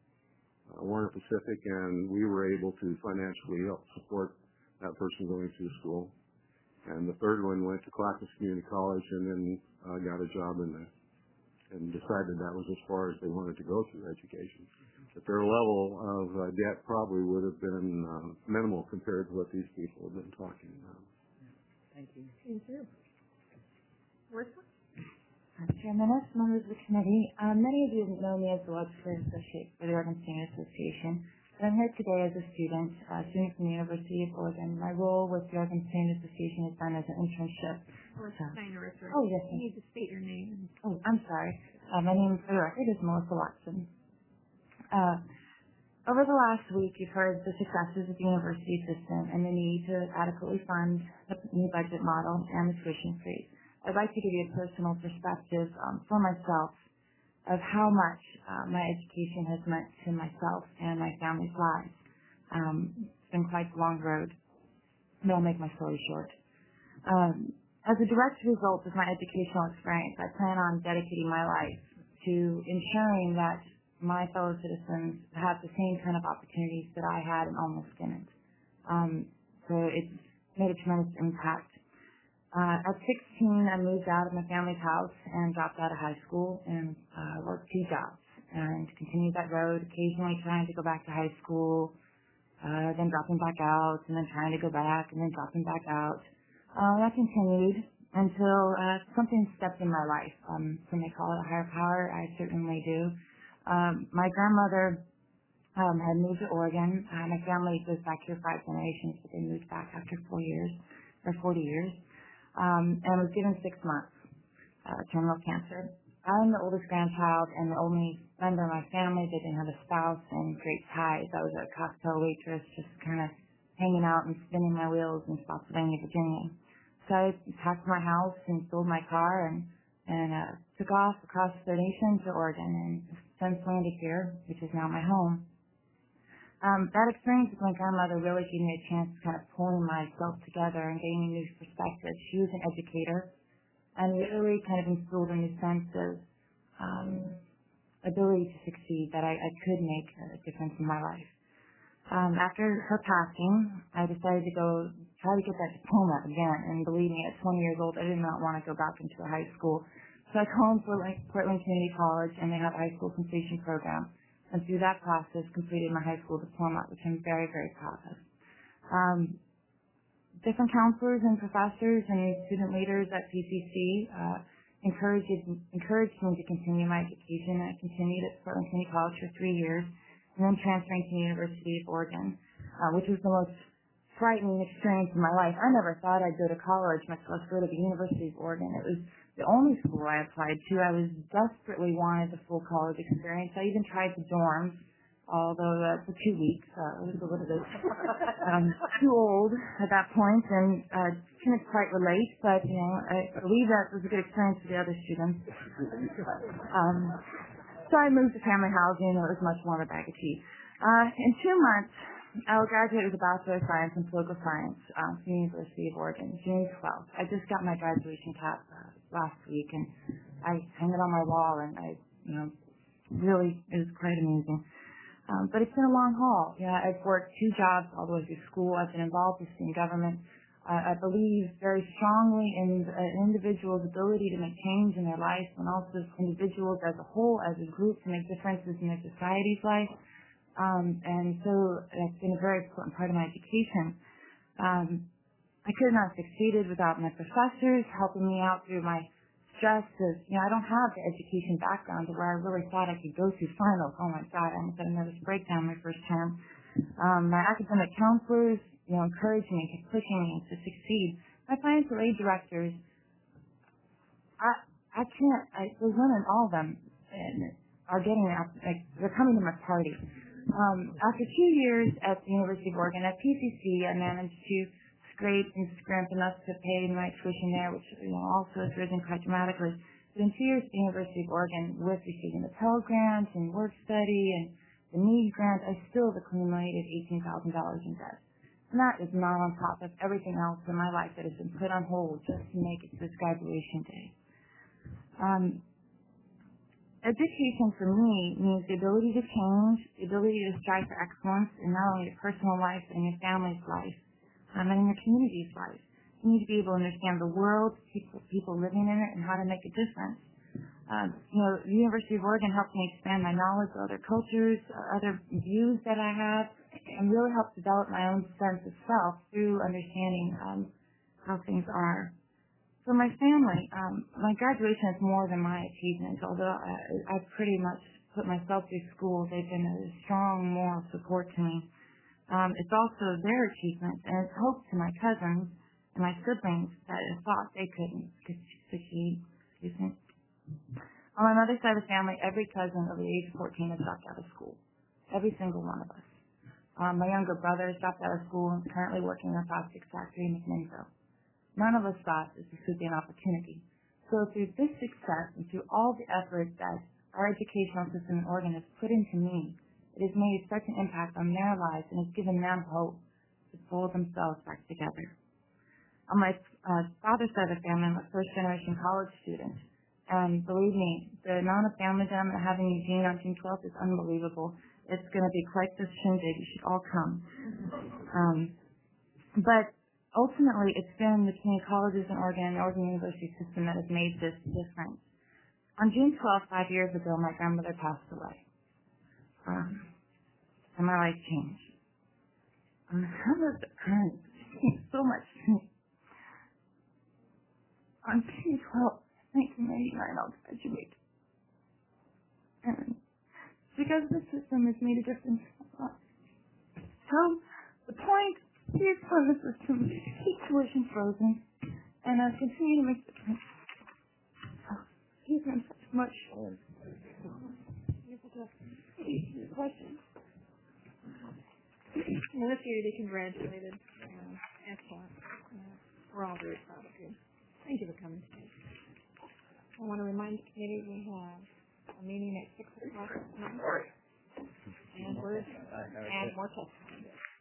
Speaker 10: uh, Warner Pacific, and we were able to financially help support that person going through school. And the third one went to Clackamas Community College, and then uh, got a job in the, and decided that was as far as they wanted to go through education. But their level of uh, debt probably would have been uh, minimal compared to what these people have been talking about.
Speaker 5: Thank you.
Speaker 1: Thank you. Martha?
Speaker 14: Chairman, members of the committee, um, many of you know me as the legislative associate for the Oregon Senior Association. But I'm here today as a student, a student from the University of Oregon. My role with the Oregon Senior Association is done as an internship.
Speaker 1: Or
Speaker 14: So-
Speaker 1: anniversary.
Speaker 14: Oh, yes.
Speaker 1: You need to state your name.
Speaker 14: Oh, I'm sorry. Uh, my name for the record is Melissa Watson. Uh, over the last week, you've heard the successes of the university system and the need to adequately fund the new budget model and the tuition freeze. I'd like to give you a personal perspective um, for myself of how much uh, my education has meant to myself and my family's lives. Um, it's been quite a long road, but I'll make my story short. Um, as a direct result of my educational experience, I plan on dedicating my life to ensuring that my fellow citizens have the same kind of opportunities that I had and almost didn't. Um, so it's made a tremendous impact. Uh, at sixteen, I moved out of my family's house and dropped out of high school and uh, worked two jobs and continued that road, occasionally trying to go back to high school, uh, then dropping back out, and then trying to go back, and then dropping back out. Uh, that continued until uh, something stepped in my life. Um, some may call it a higher power. I certainly do. Um, my grandmother um, had moved to Oregon. Uh, my family goes back here five generations, but they moved back after four years, or forty years. Um, and was given six months, uh, terminal cancer. I'm the oldest grandchild and the only member of my family that didn't have a spouse and great ties. I was a cocktail waitress, just kind of hanging out and spinning my wheels in Spotsylvania, Virginia. So I packed my house and sold my car and, and uh, took off across the nation to Oregon and since landed here, which is now my home. Um, that experience with my grandmother really gave me a chance to kind of pulling myself together and gaining new perspectives. She was an educator and really kind of instilled a new sense of um, ability to succeed, that I, I could make a difference in my life. Um, after her passing, I decided to go try to get that diploma again. And believe me, at twenty years old, I did not want to go back into a high school. So I called Portland, Portland Community College, and they have a high school completion program. And through that process, completed my high school diploma, which I'm very, very proud of. Um, different counselors and professors and student leaders at P C C uh, encouraged, encouraged me to continue my education. I continued at Portland Community College for three years, and then transferring to the University of Oregon, uh, which was the most frightening experience in my life. I never thought I'd go to college, much less go to the University of Oregon. It was the only school I applied to. I was desperately wanted the full college experience. I even tried the dorms, although uh, for two weeks. Uh, it was a little bit um, too old at that point, and uh, couldn't quite relate. But you know, I believe that was a good experience for the other students. Um, so I moved to family housing. It was much more of a bag of tea.
Speaker 7: Uh, in two months, I will graduate with a Bachelor of Science in Political Science um, from the University of Oregon, June twelfth. I just got my graduation cap uh, last week, and I hung it on my wall, and I, you know, really, it was quite amazing. Um, but it's been a long haul. You know, I've worked two jobs all the way through school. I've been involved with student government. Uh, I believe very strongly in an individual's ability to make change in their life, and also individuals as a whole, as a group, to make differences in their society's life. Um, and so that's been a very important part of my education. Um, I could not have succeeded without my professors helping me out through my stress of, you know, I don't have the education background to where I really thought I could go through finals. Oh my God, I almost had a nervous breakdown my first term. Um, my academic counselors, you know, encouraged me, kept pushing me to succeed. My financial aid directors, I, I can't, I, those women, all of them, and are getting, like, they're coming to my party. Um, after two years at the University of Oregon, at P C C, I managed to scrape and scrimp enough to pay my tuition there, which, you know, also has risen quite dramatically. But in two years at the University of Oregon, with receiving the Pell Grant and work study and the NEED grant, I still have accumulated eighteen thousand dollars in debt. And that is not on top of everything else in my life that has been put on hold just to make it to this graduation day. Um, Education for me means the ability to change, the ability to strive for excellence in not only your personal life but in your family's life, um, and in your community's life. You need to be able to understand the world, people, people living in it, and how to make a difference. Um, you know, the University of Oregon helped me expand my knowledge of other cultures, uh, other views that I have, and really helped develop my own sense of self through understanding um, how things are. For my family, um, my graduation is more than my achievement, although I, I've pretty much put myself through school. They've been a strong moral support to me. Um, it's also their achievement, and it's hope to my cousins and my siblings that I thought they couldn't succeed. Excuse me. On my mother's side of the family, every cousin over the age of fourteen has dropped out of school. Every single one of us. Um, my younger brother has dropped out of school and is currently working in a plastics factory in McMinnville. None of us thought this would be an opportunity. So through this success and through all the effort that our educational system in Oregon has put into me, it has made such an impact on their lives and has given them hope to pull themselves back together. On my uh, father's side of the family, I'm a first-generation college student. And believe me, the amount of family that I'm having in Eugene on June twelfth is unbelievable. It's going to be quite the shindig. You should all come. Um, but ultimately, it's been the community colleges in Oregon and the Oregon University system that has made this difference. On June twelfth, five years ago, my grandmother passed away. Um, and my life changed. Um, how does the current mean so much to me? On June twelfth, nineteen ninety-nine, I'll graduate. And because the system has made a difference in my life. So, the point is for the system to keep tuition frozen and uh, continue to make the difference. So, he's been such much for questions.
Speaker 1: Well, this year they congratulated. Uh, excellent. Uh, we're all very proud of you. Thank you for coming today. I want to remind the committee we have a meeting at six o'clock tonight. And we're and more testimony.